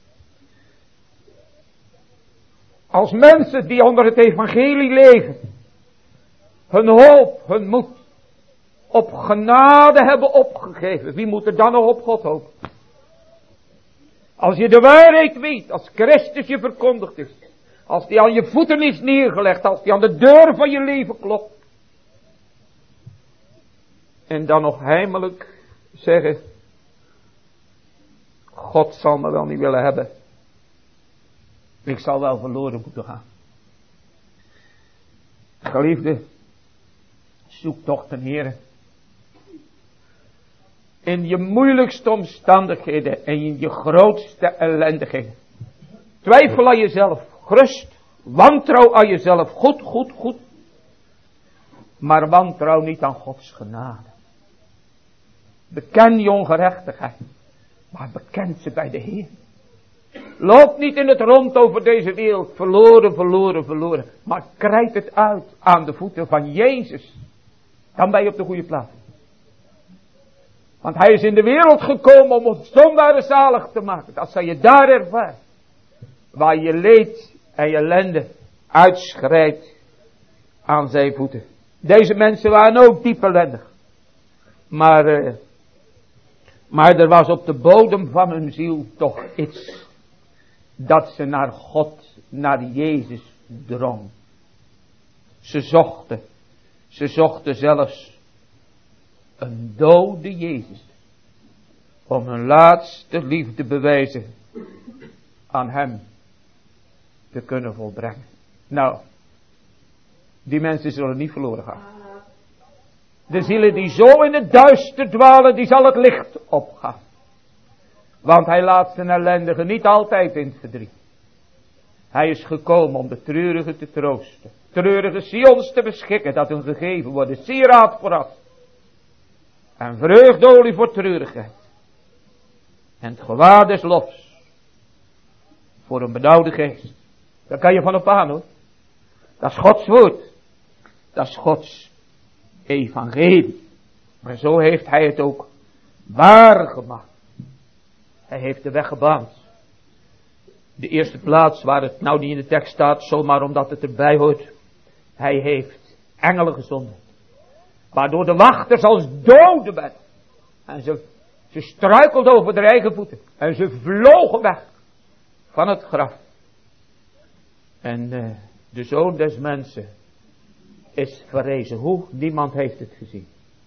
Als mensen die onder het evangelie leven. Hun hoop, hun moed. Op genade hebben opgegeven. Wie moet er dan nog op God hopen? Als je de waarheid weet. Als Christus je verkondigd is. Als die aan je voeten is neergelegd. Als die aan de deur van je leven klopt. En dan nog heimelijk zeggen. God zal me wel niet willen hebben. Ik zal wel verloren moeten gaan. Geliefde. Zoek toch ten Heere. In je moeilijkste omstandigheden. En in je grootste ellendigheden. Twijfel aan jezelf. Gerust. Wantrouw aan jezelf. Goed, goed, goed. Maar wantrouw niet aan Gods genade. Beken je ongerechtigheid. Maar beken ze bij de Heer. Loop niet in het rond over deze wereld. Verloren, verloren, verloren. Maar krijg het uit aan de voeten van Jezus. Dan ben je op de goede plaats. Want hij is in de wereld gekomen om ons zondaren zalig te maken. Dat zal je daar ervaren. Waar je leed en je ellende uitschrijdt aan zijn voeten. Deze mensen waren ook diep ellendig. Maar, uh, maar er was op de bodem van hun ziel toch iets. Dat ze naar God, naar Jezus drong. Ze zochten. Ze zochten zelfs een dode Jezus. Om hun laatste liefde bewijzen aan hem te kunnen volbrengen. Nou, die mensen zullen niet verloren gaan. De zielen die zo in het duister dwalen, die zal het licht opgaan. Want hij laat zijn ellendigen niet altijd in het verdriet. Hij is gekomen om de treurigen te troosten. Treurige Sions te beschikken, dat hun gegeven worden. Sieraad vooraf. En vreugdeolie voor treurigheid. En het gewaar des lofs. Voor een benauwde geest. Daar kan je van op aan, hoor. Dat is Gods woord. Dat is Gods evangelie. Maar zo heeft hij het ook waar gemaakt. Hij heeft de weg gebaand. De eerste plaats waar het nou niet in de tekst staat, zomaar omdat het erbij hoort. Hij heeft engelen gezonden. Waardoor de wachters als doden werden. En ze, ze struikelden over de eigen voeten. En ze vlogen weg van het graf. En uh, de Zoon des Mensen is verrezen. Hoe? Niemand heeft het gezien.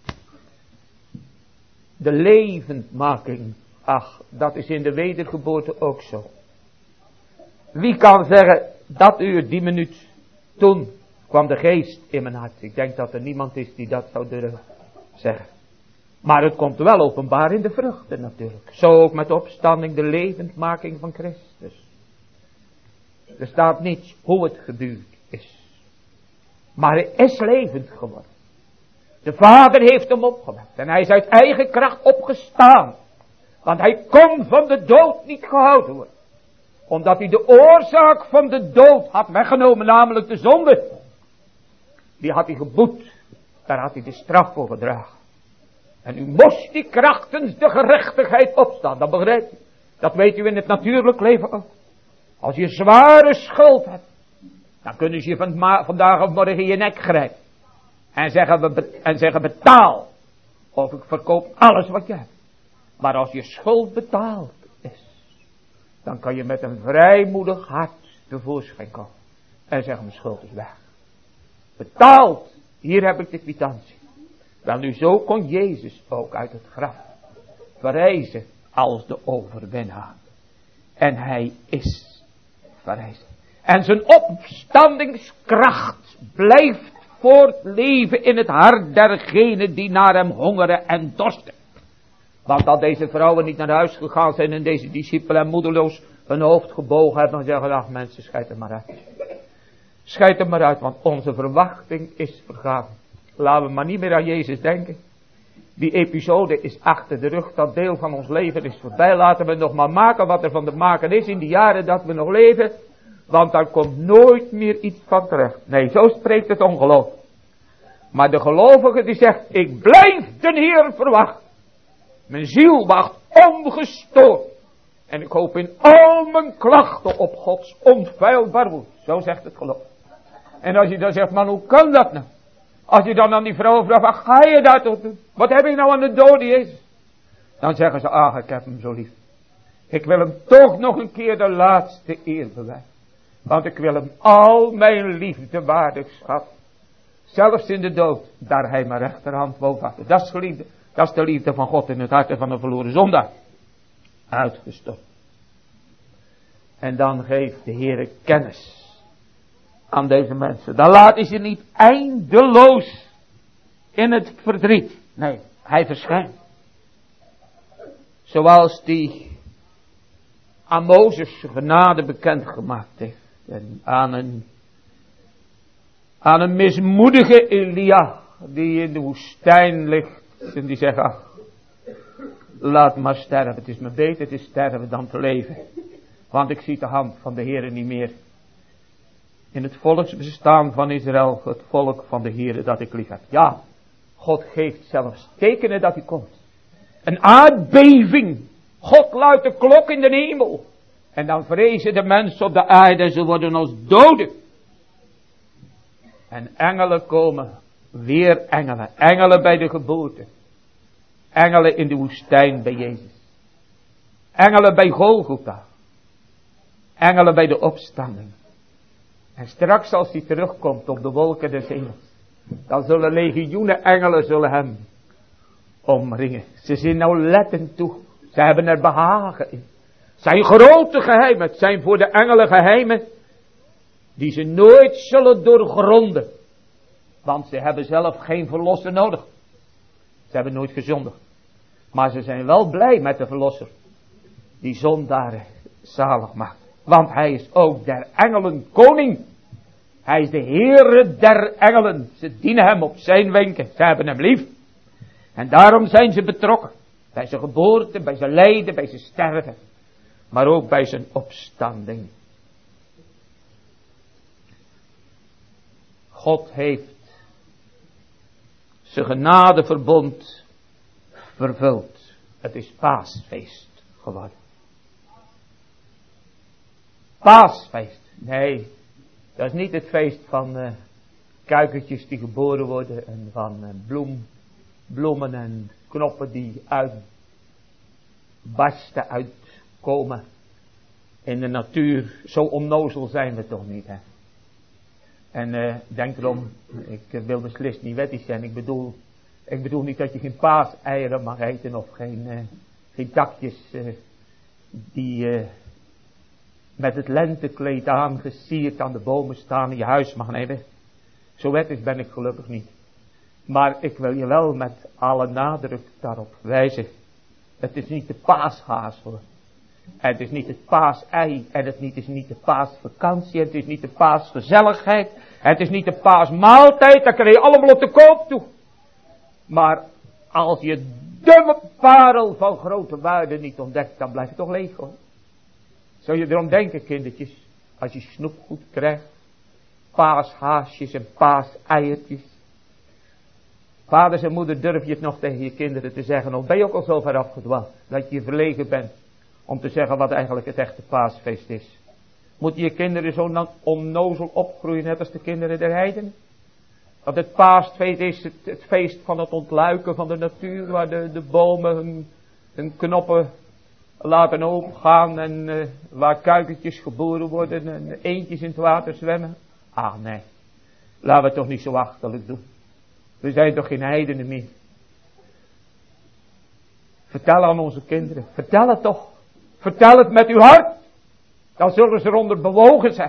De levendmaking. Ach, dat is in de wedergeboorte ook zo. Wie kan zeggen, dat uur, die minuut, toen kwam de geest in mijn hart. Ik denk dat er niemand is die dat zou durven zeggen. Maar het komt wel openbaar in de vruchten natuurlijk. Zo ook met de opstanding, de levendmaking van Christus. Er staat niets hoe het gebeurd is. Maar hij is levend geworden. De Vader heeft hem opgewekt. En hij is uit eigen kracht opgestaan. Want hij kon van de dood niet gehouden worden. Omdat hij de oorzaak van de dood had weggenomen. Namelijk de zonde. Die had hij geboet. Daar had hij de straf voor gedragen. En nu moest hij krachtens de gerechtigheid opstaan. Dat begrijpt u. Dat weet u in het natuurlijk leven ook. Als je zware schuld hebt. Dan kunnen ze je van, vandaag of morgen in je nek grijpen. En zeggen, en zeggen betaal. Of ik verkoop alles wat je hebt. Maar als je schuld betaald is. Dan kan je met een vrijmoedig hart tevoorschijn komen. En zeggen mijn schuld is weg. Betaald. Hier heb ik de kwitantie. Wel nu zo kon Jezus ook uit het graf verrijzen als de overwinnaar. En hij is verrijzen. En zijn opstandingskracht blijft voortleven in het hart dergenen die naar hem hongeren en dorsten. Want dat deze vrouwen niet naar huis gegaan zijn en deze discipelen moedeloos hun hoofd gebogen hebben en zeggen, ach mensen, scheid er maar uit. Scheid er maar uit, want onze verwachting is vergaan. Laten we maar niet meer aan Jezus denken. Die episode is achter de rug, dat deel van ons leven is voorbij. Laten we nog maar maken wat er van te maken is in die jaren dat we nog leven. Want daar komt nooit meer iets van terecht. Nee, zo spreekt het ongeloof. Maar de gelovige die zegt, ik blijf de Heer verwachten. Mijn ziel wacht ongestoord. En ik hoop in al mijn klachten op Gods onfeilbaar woord. Zo zegt het geloof. En als je dan zegt, man, hoe kan dat nou? Als je dan aan die vrouw vraagt, wat ga je daar toch doen? Wat heb ik nou aan de dode Jezus? Dan zeggen ze, ach, ik heb hem zo lief. Ik wil hem toch nog een keer de laatste eer bewijzen. Want ik wil hem al mijn liefde waardig schatten. Zelfs in de dood, daar hij mijn rechterhand wou vatten. Dat is geliefde. Dat is de liefde van God in het hart van een verloren zondaar. Uitgestopt. En dan geeft de Heere kennis aan deze mensen. Dan laat hij ze niet eindeloos in het verdriet. Nee, hij verschijnt. Zoals die aan Mozes genade bekendgemaakt heeft. En aan een, aan een mismoedige Elia die in de woestijn ligt. En die zegt, ach, laat maar sterven. Het is me beter te sterven dan te leven. Want ik zie de hand van de Heere niet meer. In het volksbestaan van Israël, het volk van de Heere dat ik lief heb. Ja, God geeft zelfs tekenen dat hij komt. Een aardbeving. God luidt de klok in de hemel. En dan vrezen de mensen op de aarde en ze worden als doden. En engelen komen. Weer engelen. Engelen bij de geboorte. Engelen in de woestijn bij Jezus. Engelen bij Golgotha. Engelen bij de opstanding. En straks als hij terugkomt op de wolken des hemels. Dan zullen legioenen engelen zullen hem omringen. Ze zien nauwlettend toe. Ze hebben er behagen in. Het zijn grote geheimen. Het zijn voor de engelen geheimen. Die ze nooit zullen doorgronden. Want ze hebben zelf geen verlosser nodig. Ze hebben nooit gezondigd. Maar ze zijn wel blij met de verlosser. Die zondaren zalig maakt. Want hij is ook der engelen koning. Hij is de Heere der engelen. Ze dienen hem op zijn wenken. Ze hebben hem lief. En daarom zijn ze betrokken. Bij zijn geboorte, bij zijn lijden, bij zijn sterven. Maar ook bij zijn opstanding. God heeft zijn genadeverbond vervuld. Het is paasfeest geworden. Paasfeest. Nee, dat is niet het feest van uh, kuikentjes die geboren worden. En van uh, bloem, bloemen en knoppen die uitbarsten, uitkomen. In de natuur. Zo onnozel zijn we toch niet, hè. En uh, denk erom, ik wil beslist niet wettig zijn. Ik bedoel, ik bedoel niet dat je geen paaseieren mag eten of geen, uh, geen takjes uh, die uh, met het lentekleed aangesierd aan de bomen staan in je huis mag nemen. Zo wettig ben ik gelukkig niet. Maar ik wil je wel met alle nadruk daarop wijzen. Het is niet de paashaas hoor. Het is niet het paasei en het is niet de paasvakantie. Het is niet de paasgezelligheid. Het is niet de paasmaaltijd, dat krijg je allemaal op de koop toe. Maar als je de parel van grote waarde niet ontdekt, dan blijft het toch leeg hoor. Zou je erom denken, kindertjes, als je snoepgoed krijgt, paashaasjes en paaseiertjes. Vaders en moeder, durf je het nog tegen je kinderen te zeggen, of ben je ook al zo ver afgedwaald, dat je verlegen bent om te zeggen wat eigenlijk het echte paasfeest is. Moeten je kinderen zo onnozel opgroeien, net als de kinderen der heidenen? Dat het paasfeest is het, het feest van het ontluiken van de natuur, waar de, de bomen hun, hun knoppen laten opengaan en uh, waar kuikentjes geboren worden en eendjes in het water zwemmen. Ah nee, laten we het toch niet zo achterlijk doen. We zijn toch geen heidenen meer. Vertel aan onze kinderen, vertel het toch. Vertel het met uw hart. Dan zullen ze eronder bewogen zijn.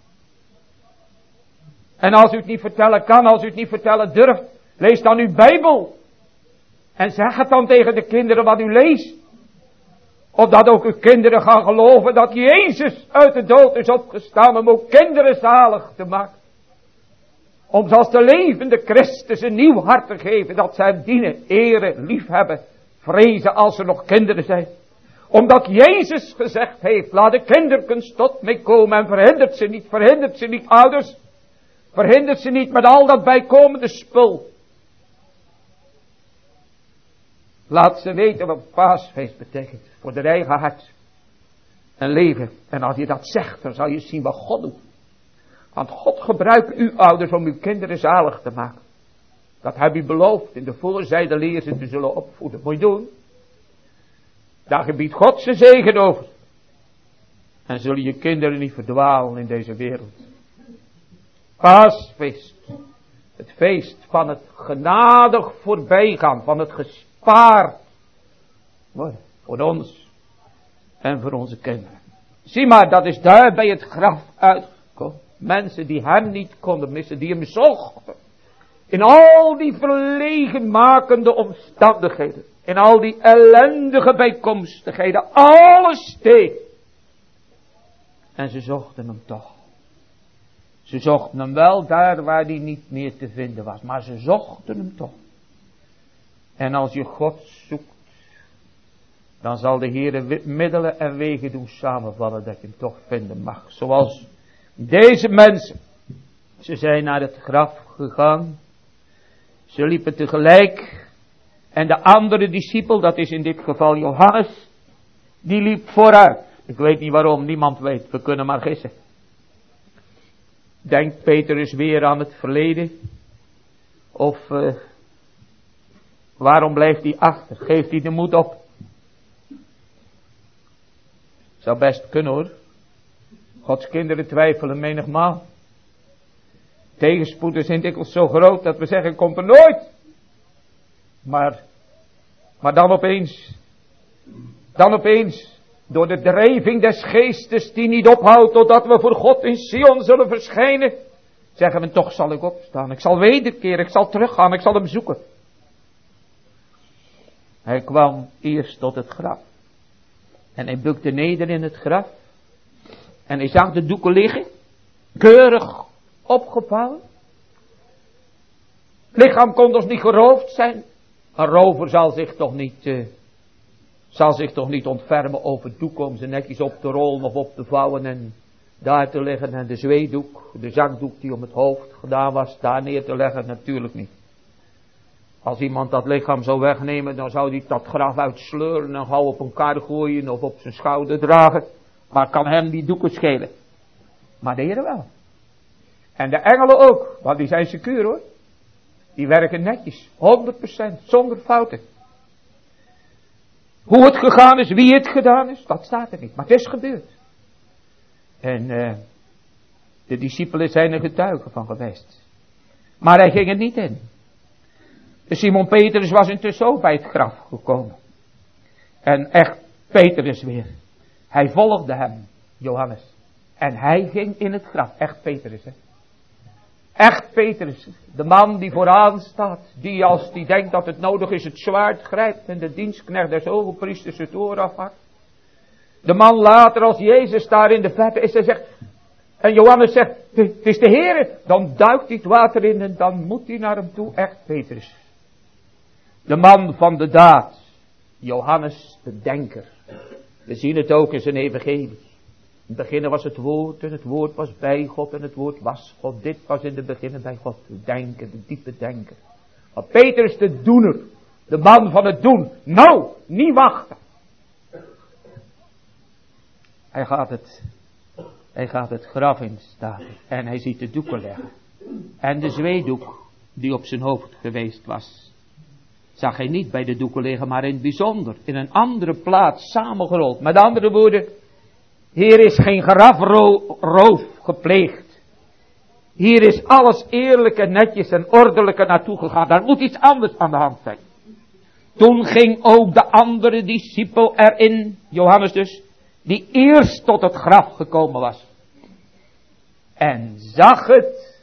En als u het niet vertellen kan, als u het niet vertellen durft, lees dan uw Bijbel. En zeg het dan tegen de kinderen wat u leest. Opdat ook uw kinderen gaan geloven dat Jezus uit de dood is opgestaan om ook kinderen zalig te maken. Om zoals de levende Christus een nieuw hart te geven, dat zij hem dienen, eren, liefhebben, vrezen als er nog kinderen zijn. Omdat Jezus gezegd heeft, laat de kinderkens tot mij komen en verhindert ze niet, verhindert ze niet ouders. Verhindert ze niet met al dat bijkomende spul. Laat ze weten wat paasfeest betekent voor de eigen hart en leven. En als je dat zegt, dan zal je zien wat God doet. Want God gebruikt u ouders om uw kinderen zalig te maken. Dat heb u beloofd in de voorzijde leer ze te zullen opvoeden. Moet je doen. Daar gebiedt God zijn zegen over. En zullen je kinderen niet verdwalen in deze wereld. Paasfeest. Het feest van het genadig voorbijgaan. Van het gespaard worden. Voor ons. En voor onze kinderen. Zie maar, dat is daar bij het graf uitgekomen. Mensen die hem niet konden missen. Die hem zochten. In al die verlegenmakende omstandigheden. In al die ellendige bijkomstigheden. Alles deed. En ze zochten hem toch. Ze zochten hem wel daar waar hij niet meer te vinden was. Maar ze zochten hem toch. En als je God zoekt. Dan zal de Heer middelen en wegen doen samenvallen. Dat je hem toch vinden mag. Zoals deze mensen. Ze zijn naar het graf gegaan. Ze liepen tegelijk. En de andere discipel, dat is in dit geval Johannes. Die liep vooruit. Ik weet niet waarom, niemand weet. We kunnen maar gissen. Denkt Petrus weer aan het verleden? Of uh, waarom blijft hij achter? Geeft hij de moed op? Zou best kunnen hoor. Gods kinderen twijfelen menigmaal. Tegenspoeden zijn dikwijls zo groot dat we zeggen, komt er nooit. Maar, maar dan opeens, dan opeens, door de dreving des geestes die niet ophoudt totdat we voor God in Sion zullen verschijnen, zeggen we toch zal ik opstaan, ik zal wederkeren, ik zal teruggaan, ik zal hem zoeken. Hij kwam eerst tot het graf. En hij bukte neder in het graf. En hij zag de doeken liggen, keurig opgevouwen. Het lichaam kon dus niet geroofd zijn. Een rover zal zich toch niet, uh, zal zich toch niet ontfermen over doeken om ze netjes op te rollen of op te vouwen en daar te leggen. En de zweedoek, de zakdoek die om het hoofd gedaan was, daar neer te leggen, natuurlijk niet. Als iemand dat lichaam zou wegnemen, dan zou hij dat graf uitsleuren en gauw op een kar gooien of op zijn schouder dragen. Maar kan hem die doeken schelen. Maar de Heer wel. En de engelen ook, want die zijn secuur hoor. Die werken netjes, honderd procent, zonder fouten. Hoe het gegaan is, wie het gedaan is, dat staat er niet. Maar het is gebeurd. En uh, de discipelen zijn er getuigen van geweest. Maar hij ging er niet in. De Simon Petrus was intussen ook bij het graf gekomen. En echt, Petrus weer. Hij volgde hem, Johannes. En hij ging in het graf. Echt Petrus, hè. Echt Petrus, de man die vooraan staat, die als die denkt dat het nodig is het zwaard grijpt en de dienstknecht des hogepriesters het oor afhakt. De man later als Jezus daar in de verte is en zegt, en Johannes zegt, Het is de Heer. Dan duikt hij het water in en dan moet hij naar hem toe. Echt Petrus. De man van de daad. Johannes de denker. We zien het ook in zijn evangelie. In het begin was het woord en het woord was bij God en het woord was God. Dit was in het begin bij God. De denker, de diepe denker. Maar Petrus de doener. De man van het doen. Nou, niet wachten. Hij gaat het, hij gaat het graf in staan. En hij ziet de doeken leggen. En de zweedoek die op zijn hoofd geweest was. Zag hij niet bij de doeken liggen, maar in het bijzonder. In een andere plaats samengerold. Met andere woorden. Hier is geen grafroof gepleegd. Hier is alles eerlijk en netjes en ordelijk er naartoe gegaan. Daar moet iets anders aan de hand zijn. Toen ging ook de andere discipel erin, Johannes dus, die eerst tot het graf gekomen was. En zag het.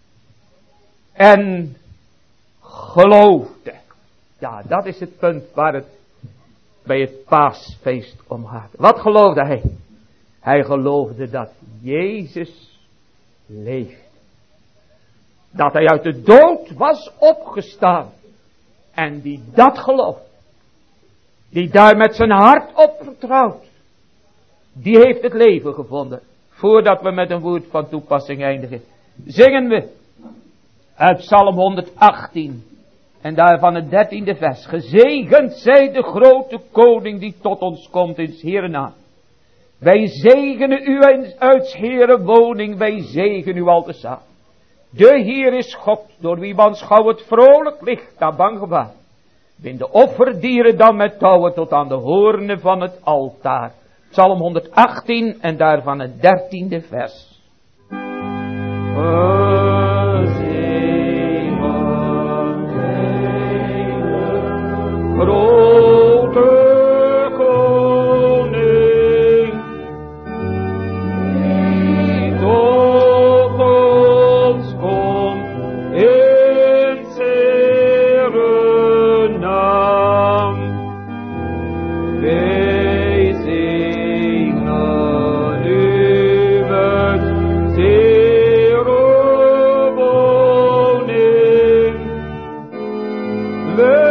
En geloofde. Ja, dat is het punt waar het bij het paasfeest om gaat. Wat geloofde hij? Hij geloofde dat Jezus leeft. Dat hij uit de dood was opgestaan. En die dat gelooft. Die daar met zijn hart op vertrouwt. Die heeft het leven gevonden. Voordat we met een woord van toepassing eindigen. Zingen we. Uit Psalm honderdachttien. En daarvan het dertiende vers. Gezegend zij de grote koning die tot ons komt in 's Heeren naam. Wij zegenen u uit 's Heeren woning. Wij zegenen u al te samen. De Heer is God, door wie man schouw het vrolijk licht naar bang gevaar. Bind de offerdieren dan met touwen tot aan de hoornen van het altaar. Psalm honderdachttien en daarvan het dertiende vers. Grote koning, die tot ons komt in 's Heeren naam. Wij zingen u met Heeren woning. Wij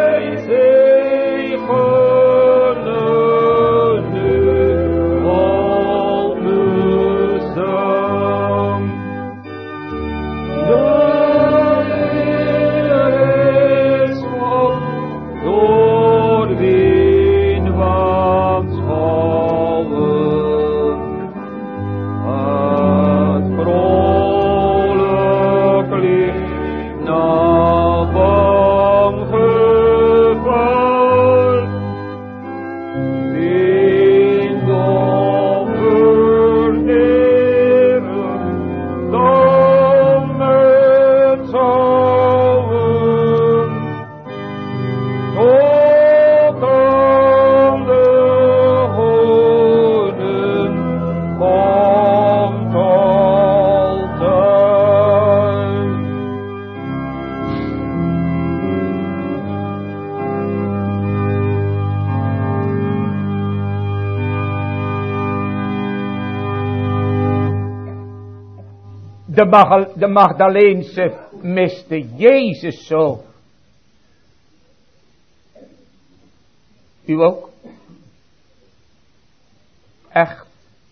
De, Mag- de Magdaleense miste Jezus zo. U ook? Echt.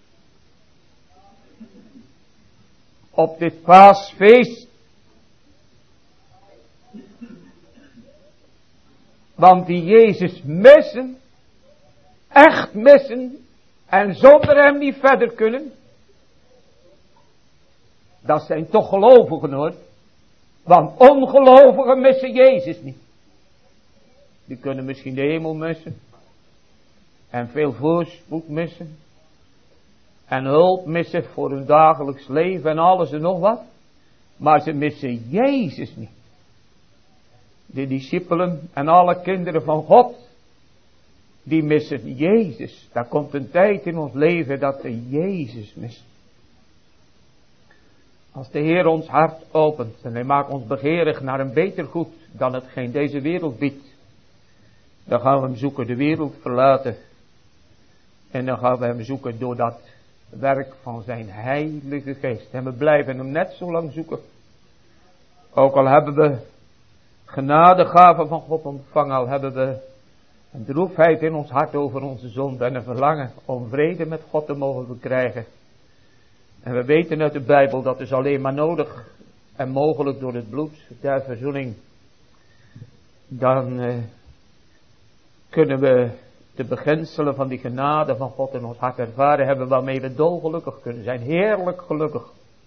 Op dit paasfeest. Want die Jezus missen. Echt missen. En zonder hem niet verder kunnen. Dat zijn toch gelovigen hoor. Want ongelovigen missen Jezus niet. Die kunnen misschien de hemel missen. En veel voorspoed missen. En hulp missen voor hun dagelijks leven en alles en nog wat. Maar ze missen Jezus niet. De discipelen en alle kinderen van God. Die missen Jezus. Daar komt een tijd in ons leven dat we Jezus missen. Als de Heer ons hart opent en hij maakt ons begeerig naar een beter goed dan hetgeen deze wereld biedt. Dan gaan we hem zoeken, de wereld verlaten. En dan gaan we hem zoeken doordat werk van zijn heilige geest. En we blijven hem net zo lang zoeken. Ook al hebben we genadegaven van God ontvangen, al hebben we een droefheid in ons hart over onze zonde en een verlangen om vrede met God te mogen verkrijgen. En we weten uit de Bijbel dat is alleen maar nodig en mogelijk door het bloed der verzoening. Dan uh, kunnen we de beginselen van die genade van God in ons hart ervaren hebben, waarmee we dolgelukkig kunnen zijn, heerlijk gelukkig.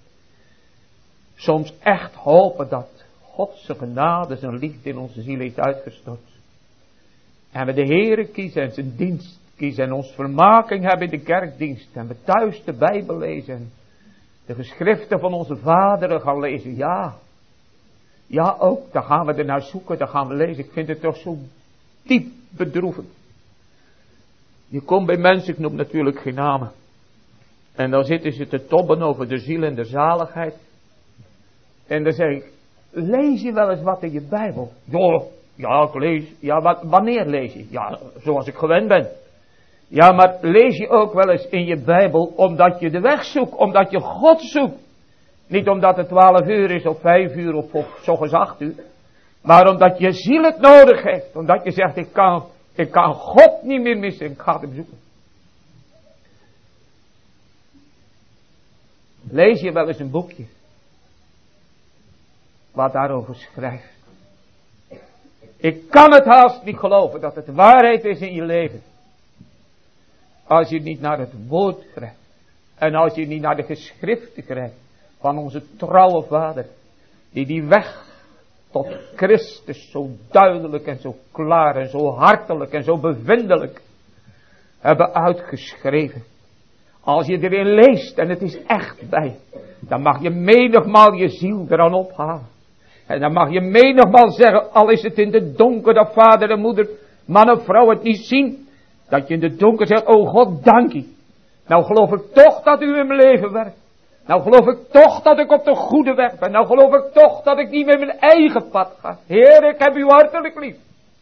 Soms echt hopen dat Gods genade zijn liefde in onze ziel heeft uitgestort. En we de Heere kiezen en zijn dienst kiezen en ons vermaking hebben in de kerkdienst. En we thuis de Bijbel lezen. De geschriften van onze vaderen gaan lezen. Ja. Ja ook, daar gaan we er naar zoeken, daar gaan we lezen. Ik vind het toch zo diep bedroevend. Je komt bij mensen, ik noem natuurlijk geen namen. En dan zitten ze te tobben over de ziel en de zaligheid. En dan zeg ik, lees je wel eens wat in je Bijbel? Ja, ja, ik lees. Ja, wat, wanneer lees je? Ja, zoals ik gewend ben. Ja, maar lees je ook wel eens in je Bijbel omdat je de weg zoekt, omdat je God zoekt. Niet omdat het twaalf uur is of vijf uur of, of s ochtends acht uur. Maar omdat je ziel het nodig heeft. Omdat je zegt, ik kan, ik kan God niet meer missen, ik ga hem zoeken. Lees je wel eens een boekje wat daarover schrijft. Ik kan het haast niet geloven dat het waarheid is in je leven. Als je niet naar het woord grijpt. En als je niet naar de geschriften grijpt. Van onze trouwe vader. Die die weg tot Christus zo duidelijk en zo klaar en zo hartelijk en zo bevindelijk hebben uitgeschreven. Als je erin leest en het is echt bij. Dan mag je menigmaal je ziel eraan ophalen. En dan mag je menigmaal zeggen, al is het in de donker dat vader en moeder, man en vrouw het niet zien. Dat je in de donker zegt, oh God, dank u. Nou geloof ik toch dat u in mijn leven werkt. Nou geloof ik toch dat ik op de goede weg ben. Nou geloof ik toch dat ik niet met mijn eigen pad ga. Heer, ik heb u hartelijk lief.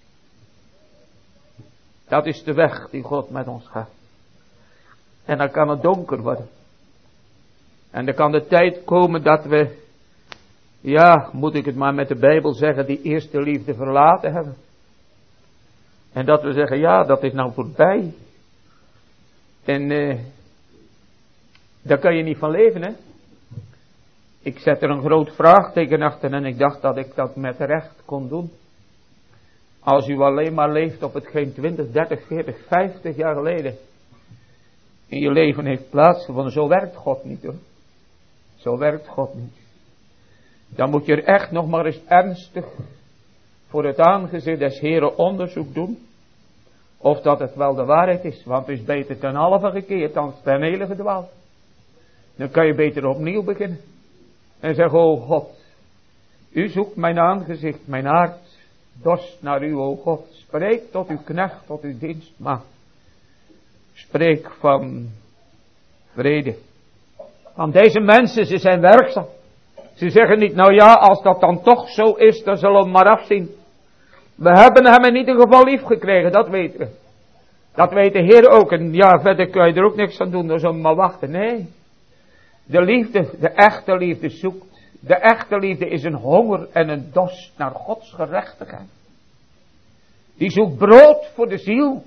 Dat is de weg die God met ons gaat. En dan kan het donker worden. En dan kan de tijd komen dat we, ja, moet ik het maar met de Bijbel zeggen, die eerste liefde verlaten hebben. En dat we zeggen, ja, dat is nou voorbij. En uh, daar kan je niet van leven, hè. Ik zet er een groot vraagteken achter en ik dacht dat ik dat met recht kon doen. Als u alleen maar leeft op hetgeen twintig, dertig, veertig, vijftig jaar geleden in je leven heeft plaatsgevonden, zo werkt God niet, hoor. Zo werkt God niet. Dan moet je er echt nog maar eens ernstig voor het aangezicht des Heren onderzoek doen. Of dat het wel de waarheid is. Want het is beter ten halve gekeerd dan ten hele gedwaald. Dan kan je beter opnieuw beginnen. En zeggen, oh God. U zoekt mijn aangezicht, mijn hart. Dorst naar u, o God. Spreek tot uw knecht, tot uw dienstmaagd. Spreek van vrede. Want deze mensen, ze zijn werkzaam. Ze zeggen niet, nou ja, als dat dan toch zo is, dan zullen we maar afzien. We hebben hem in ieder geval lief gekregen, dat weten we. Dat weet de Heer ook. En ja, verder kun je er ook niks aan doen, dan zullen we maar wachten. Nee. De liefde, de echte liefde zoekt. De echte liefde is een honger en een dorst naar Gods gerechtigheid. Die zoekt brood voor de ziel.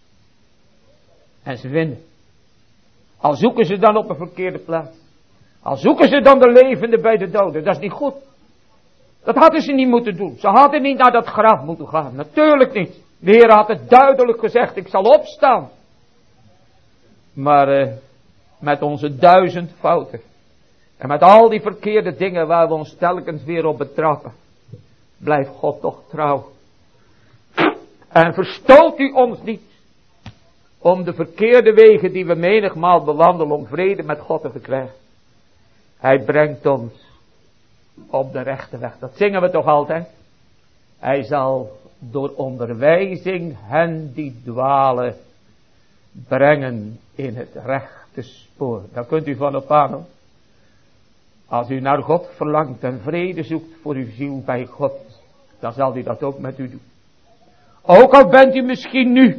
En ze vinden. Al zoeken ze dan op een verkeerde plaats. Al zoeken ze dan de levende bij de doden. Dat is niet goed. Dat hadden ze niet moeten doen. Ze hadden niet naar dat graf moeten gaan. Natuurlijk niet. De Heer had het duidelijk gezegd. Ik zal opstaan. Maar uh, met onze duizend fouten. En met al die verkeerde dingen waar we ons telkens weer op betrappen. Blijft God toch trouw. En verstoot u ons niet. Om de verkeerde wegen die we menigmaal bewandelen. Om vrede met God te verkrijgen. Hij brengt ons op de rechte weg. Dat zingen we toch altijd. Hij zal door onderwijzing hen die dwalen brengen in het rechte spoor. Daar kunt u van op aan. Hoor. Als u naar God verlangt en vrede zoekt voor uw ziel bij God. Dan zal hij dat ook met u doen. Ook al bent u misschien nu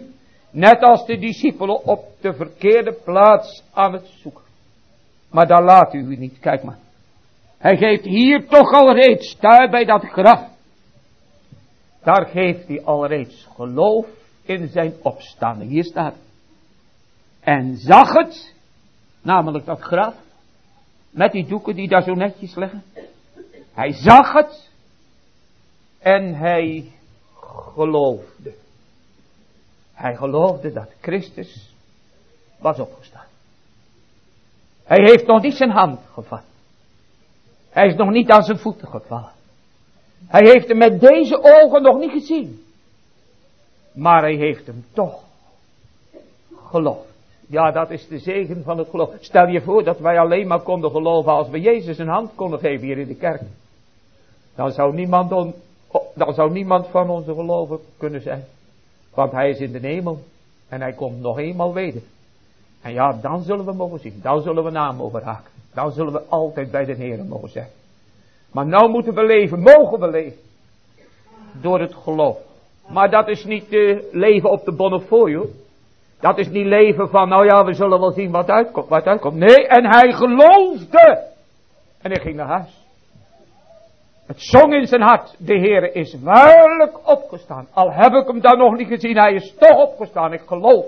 Net als de discipelen op de verkeerde plaats aan het zoeken. Maar daar laat u u niet, kijk maar. Hij geeft hier toch al reeds, daar bij dat graf. Daar geeft hij al reeds geloof in zijn opstanding. Hier staat. En zag het, namelijk dat graf, met die doeken die daar zo netjes liggen. Hij zag het en hij geloofde. Hij geloofde dat Christus was opgestaan. Hij heeft nog niet zijn hand gevat. Hij is nog niet aan zijn voeten gevallen. Hij heeft hem met deze ogen nog niet gezien. Maar hij heeft hem toch geloofd. Ja, dat is de zegen van het geloof. Stel je voor dat wij alleen maar konden geloven als we Jezus een hand konden geven hier in de kerk. Dan zou niemand, on, dan zou niemand van onze geloven kunnen zijn. Want hij is in de hemel. En hij komt nog eenmaal weder. En ja, dan zullen we mogen zien. Dan zullen we naam mogen raken. Dan zullen we altijd bij de Heer mogen zijn. Maar nou moeten we leven. Mogen we leven. Door het geloof. Maar dat is niet uh, leven op de Bonnefoy. Dat is niet leven van, nou ja, we zullen wel zien wat uitkomt. Wat uitkomt. Nee, en hij geloofde. En hij ging naar huis. Het zong in zijn hart. De Heer is waarlijk opgestaan. Al heb ik hem dan nog niet gezien. Hij is toch opgestaan. Ik geloof.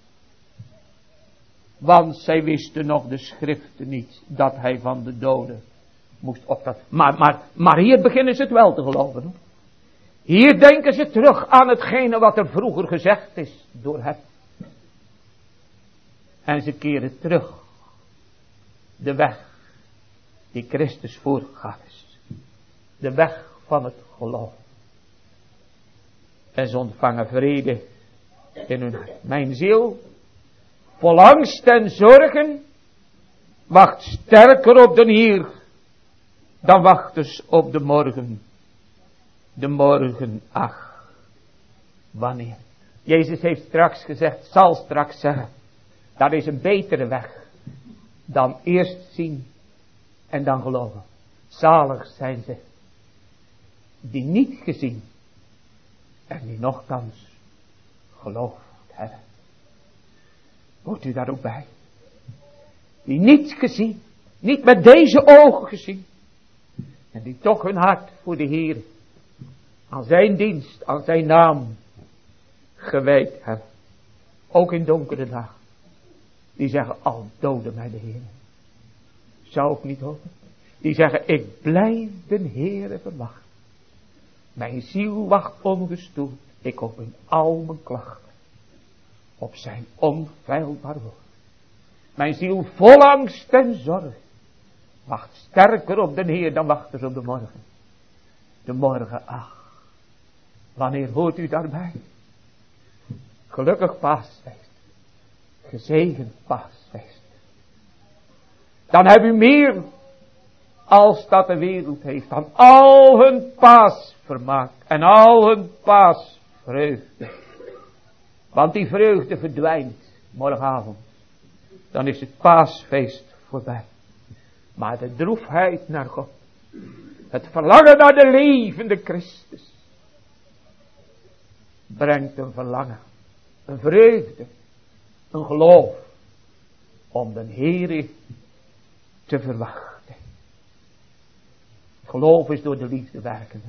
Want zij wisten nog de schriften niet. Dat hij van de doden moest opstaan. Maar, maar, maar hier beginnen ze het wel te geloven. Hoor. Hier denken ze terug aan hetgene wat er vroeger gezegd is. Door hem. En ze keren terug. De weg. Die Christus voorgegaan is. De weg van het geloof. En ze ontvangen vrede in hun hart. Mijn ziel, vol angst en zorgen, wacht sterker op de Heer, dan wacht dus op de morgen. De morgen, ach, wanneer? Jezus heeft straks gezegd, zal straks zeggen, dat is een betere weg dan eerst zien en dan geloven. Zalig zijn ze die niet gezien en die nochtans geloofd hebben. Hoort u daar ook bij? Die niet gezien, niet met deze ogen gezien, en die toch hun hart voor de Heer aan zijn dienst, aan zijn naam gewijd hebben. Ook in donkere dagen. Die zeggen, al dode mij de Heer. Zou ik niet hopen? Die zeggen, ik blijf de Heere verwachten. Mijn ziel wacht ongestoord. Ik hoop in al mijn klachten op zijn onfeilbaar woord. Mijn ziel vol angst en zorg wacht sterker op de Heer dan wacht er op de morgen. De morgen, ach, wanneer hoort u daarbij? Gelukkig paasfeest. Gezegend paasfeest. Dan heb u meer als dat de wereld heeft aan al hun paasvermaak en al hun paasvreugde. Want die vreugde verdwijnt morgenavond. Dan is het paasfeest voorbij. Maar de droefheid naar God, het verlangen naar de levende Christus, brengt een verlangen, een vreugde, een geloof om de Heere te verwachten. Geloof is door de liefde werkende.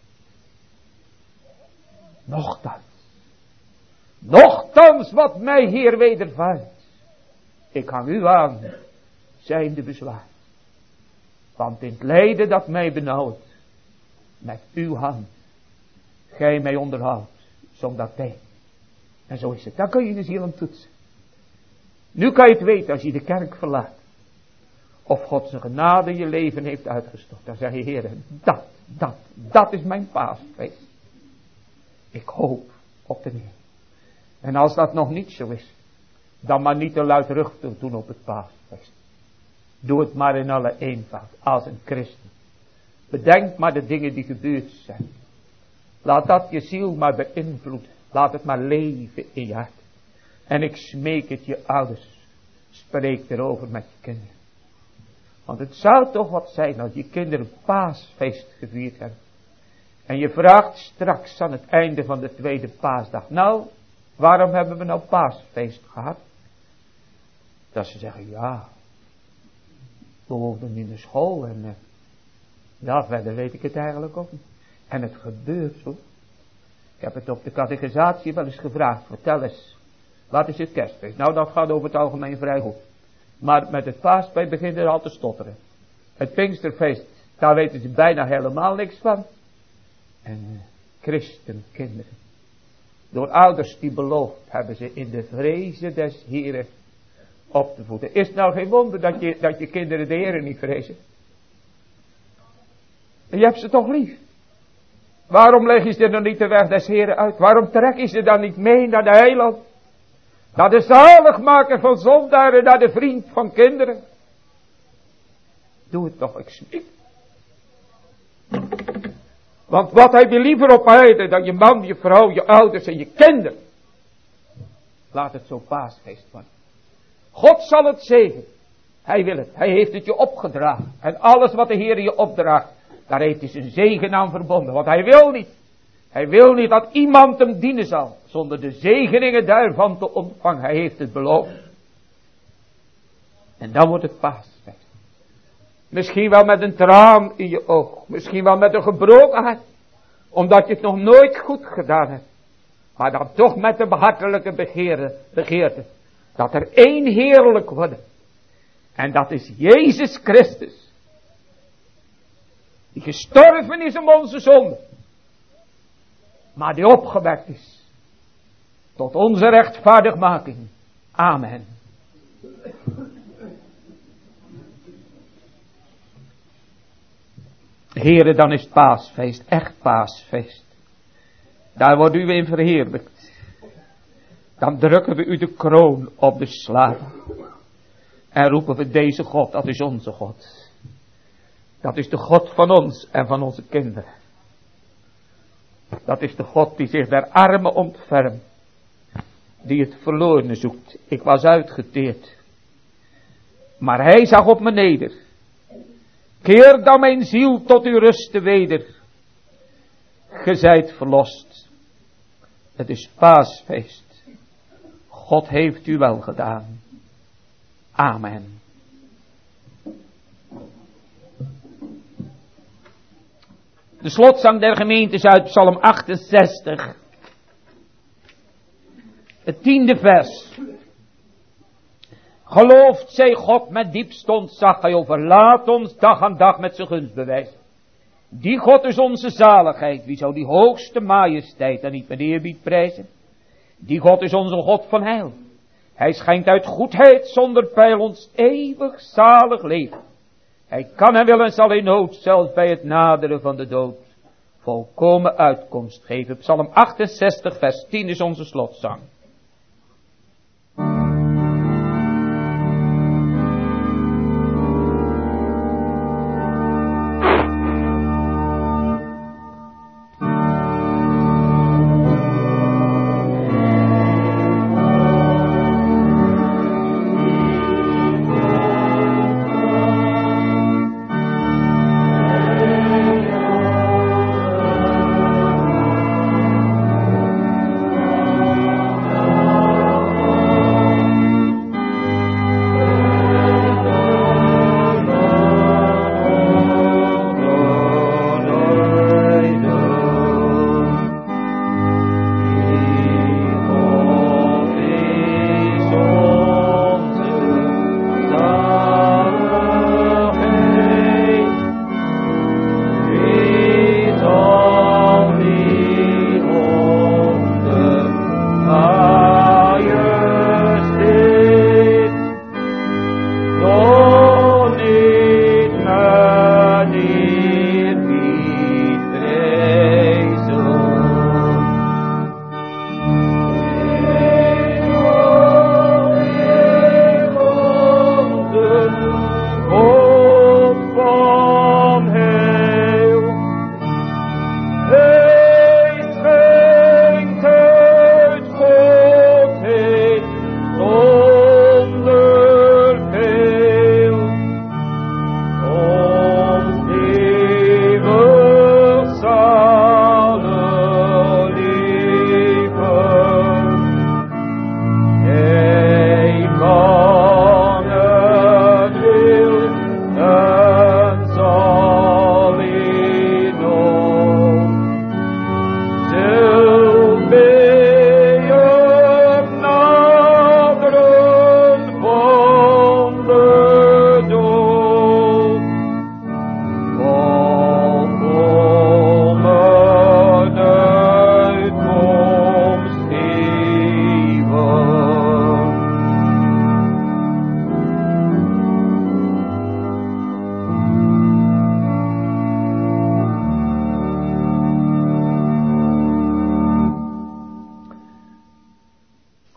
Nochtans, nochtans wat mij hier wedervaart, ik hang u aan, zijnde bezwaar. Want in het lijden dat mij benauwt, met uw hand, gij mij onderhoudt, zonder pijn. En zo is het. Dan kun je de ziel aan toetsen. Nu kan je het weten als je de kerk verlaat. Of God zijn genade je leven heeft uitgestort. Dan zeg je, Heer, dat, dat, dat is mijn paasfeest. Ik hoop op de Heer. En als dat nog niet zo is, dan maar niet te luidruchtig doen op het paasfeest. Doe het maar in alle eenvoud, als een christen. Bedenk maar de dingen die gebeurd zijn. Laat dat je ziel maar beïnvloeden. Laat het maar leven in je hart. En ik smeek het je ouders. Spreek erover met je kinderen. Want het zou toch wat zijn als je kinderen een paasfeest gevierd hebben. En je vraagt straks aan het einde van de tweede paasdag. Nou, Waarom hebben we nou paasfeest gehad? Dat ze zeggen, ja, we hoorden in de school en uh, ja, verder weet ik het eigenlijk ook niet. En het gebeurt zo. Ik heb het op de catechisatie wel eens gevraagd, vertel eens, wat is het kerstfeest? Nou, dat gaat over het algemeen vrij goed. Maar met het paasfeest beginnen er al te stotteren. Het Pinksterfeest, daar weten ze bijna helemaal niks van. En uh, christenkinderen, door ouders die beloofd hebben ze in de vrezen des Heren op te voeden. Is het nou geen wonder dat je, dat je kinderen de Heren niet vrezen? En je hebt ze toch lief? Waarom leg je ze dan niet de weg des Heren uit? Waarom trek je ze dan niet mee naar de heiland? Naar de zaligmaker van zondaren, naar de vriend van kinderen? Doe het toch, ik smeek. Want wat heb je liever op aarde dan je man, je vrouw, je ouders en je kinderen? Laat het zo paasfeest worden. God zal het zegenen. Hij wil het. Hij heeft het je opgedragen. En alles wat de Heer je opdraagt, daar heeft hij zijn zegen aan verbonden. Want hij wil niet. Hij wil niet dat iemand hem dienen zal, zonder de zegeningen daarvan te ontvangen. Hij heeft het beloofd. En dan wordt het paasfeest. Misschien wel met een traan in je oog. Misschien wel met een gebroken hart. Omdat je het nog nooit goed gedaan hebt. Maar dan toch met de behartelijke begeerte, begeerte. Dat er één heerlijk wordt. En dat is Jezus Christus. Die gestorven is om onze zonde. Maar die opgewekt is. Tot onze rechtvaardigmaking. Amen. Heren, dan is het paasfeest, echt paasfeest. Daar wordt u in verheerlijkt. Dan drukken we u de kroon op de slaven. En roepen we deze God, dat is onze God. Dat is de God van ons en van onze kinderen. Dat is de God die zich der armen ontfermt. Die het verlorene zoekt. Ik was uitgeteerd. Maar hij zag op me neder. Keer dan mijn ziel tot uw rusten weder. Ge zijt verlost. Het is paasfeest. God heeft u wel gedaan. Amen. De slotzang der gemeente is uit Psalm achtenzestig. Het tiende vers. Gelooft zij God met diepst ontzag, hij overlaat ons dag aan dag met zijn gunstbewijs. Die God is onze zaligheid, wie zou die hoogste majesteit dan niet met eerbied prijzen? Die God is onze God van heil. Hij schijnt uit goedheid zonder pijl ons eeuwig zalig leven. Hij kan en wil en zal in nood, zelfs bij het naderen van de dood, volkomen uitkomst geven. Psalm achtenzestig vers tien is onze slotzang.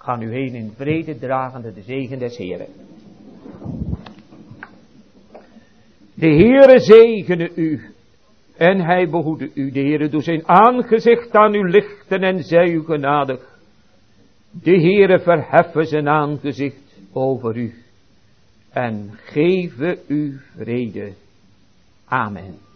Ga nu heen in vrede, dragende de zegen des Heeren. De Heere zegene u en hij behoede u. De Heere doet zijn aangezicht aan u lichten en zij u genadig. De Heere verheffen zijn aangezicht over u en geven u vrede. Amen.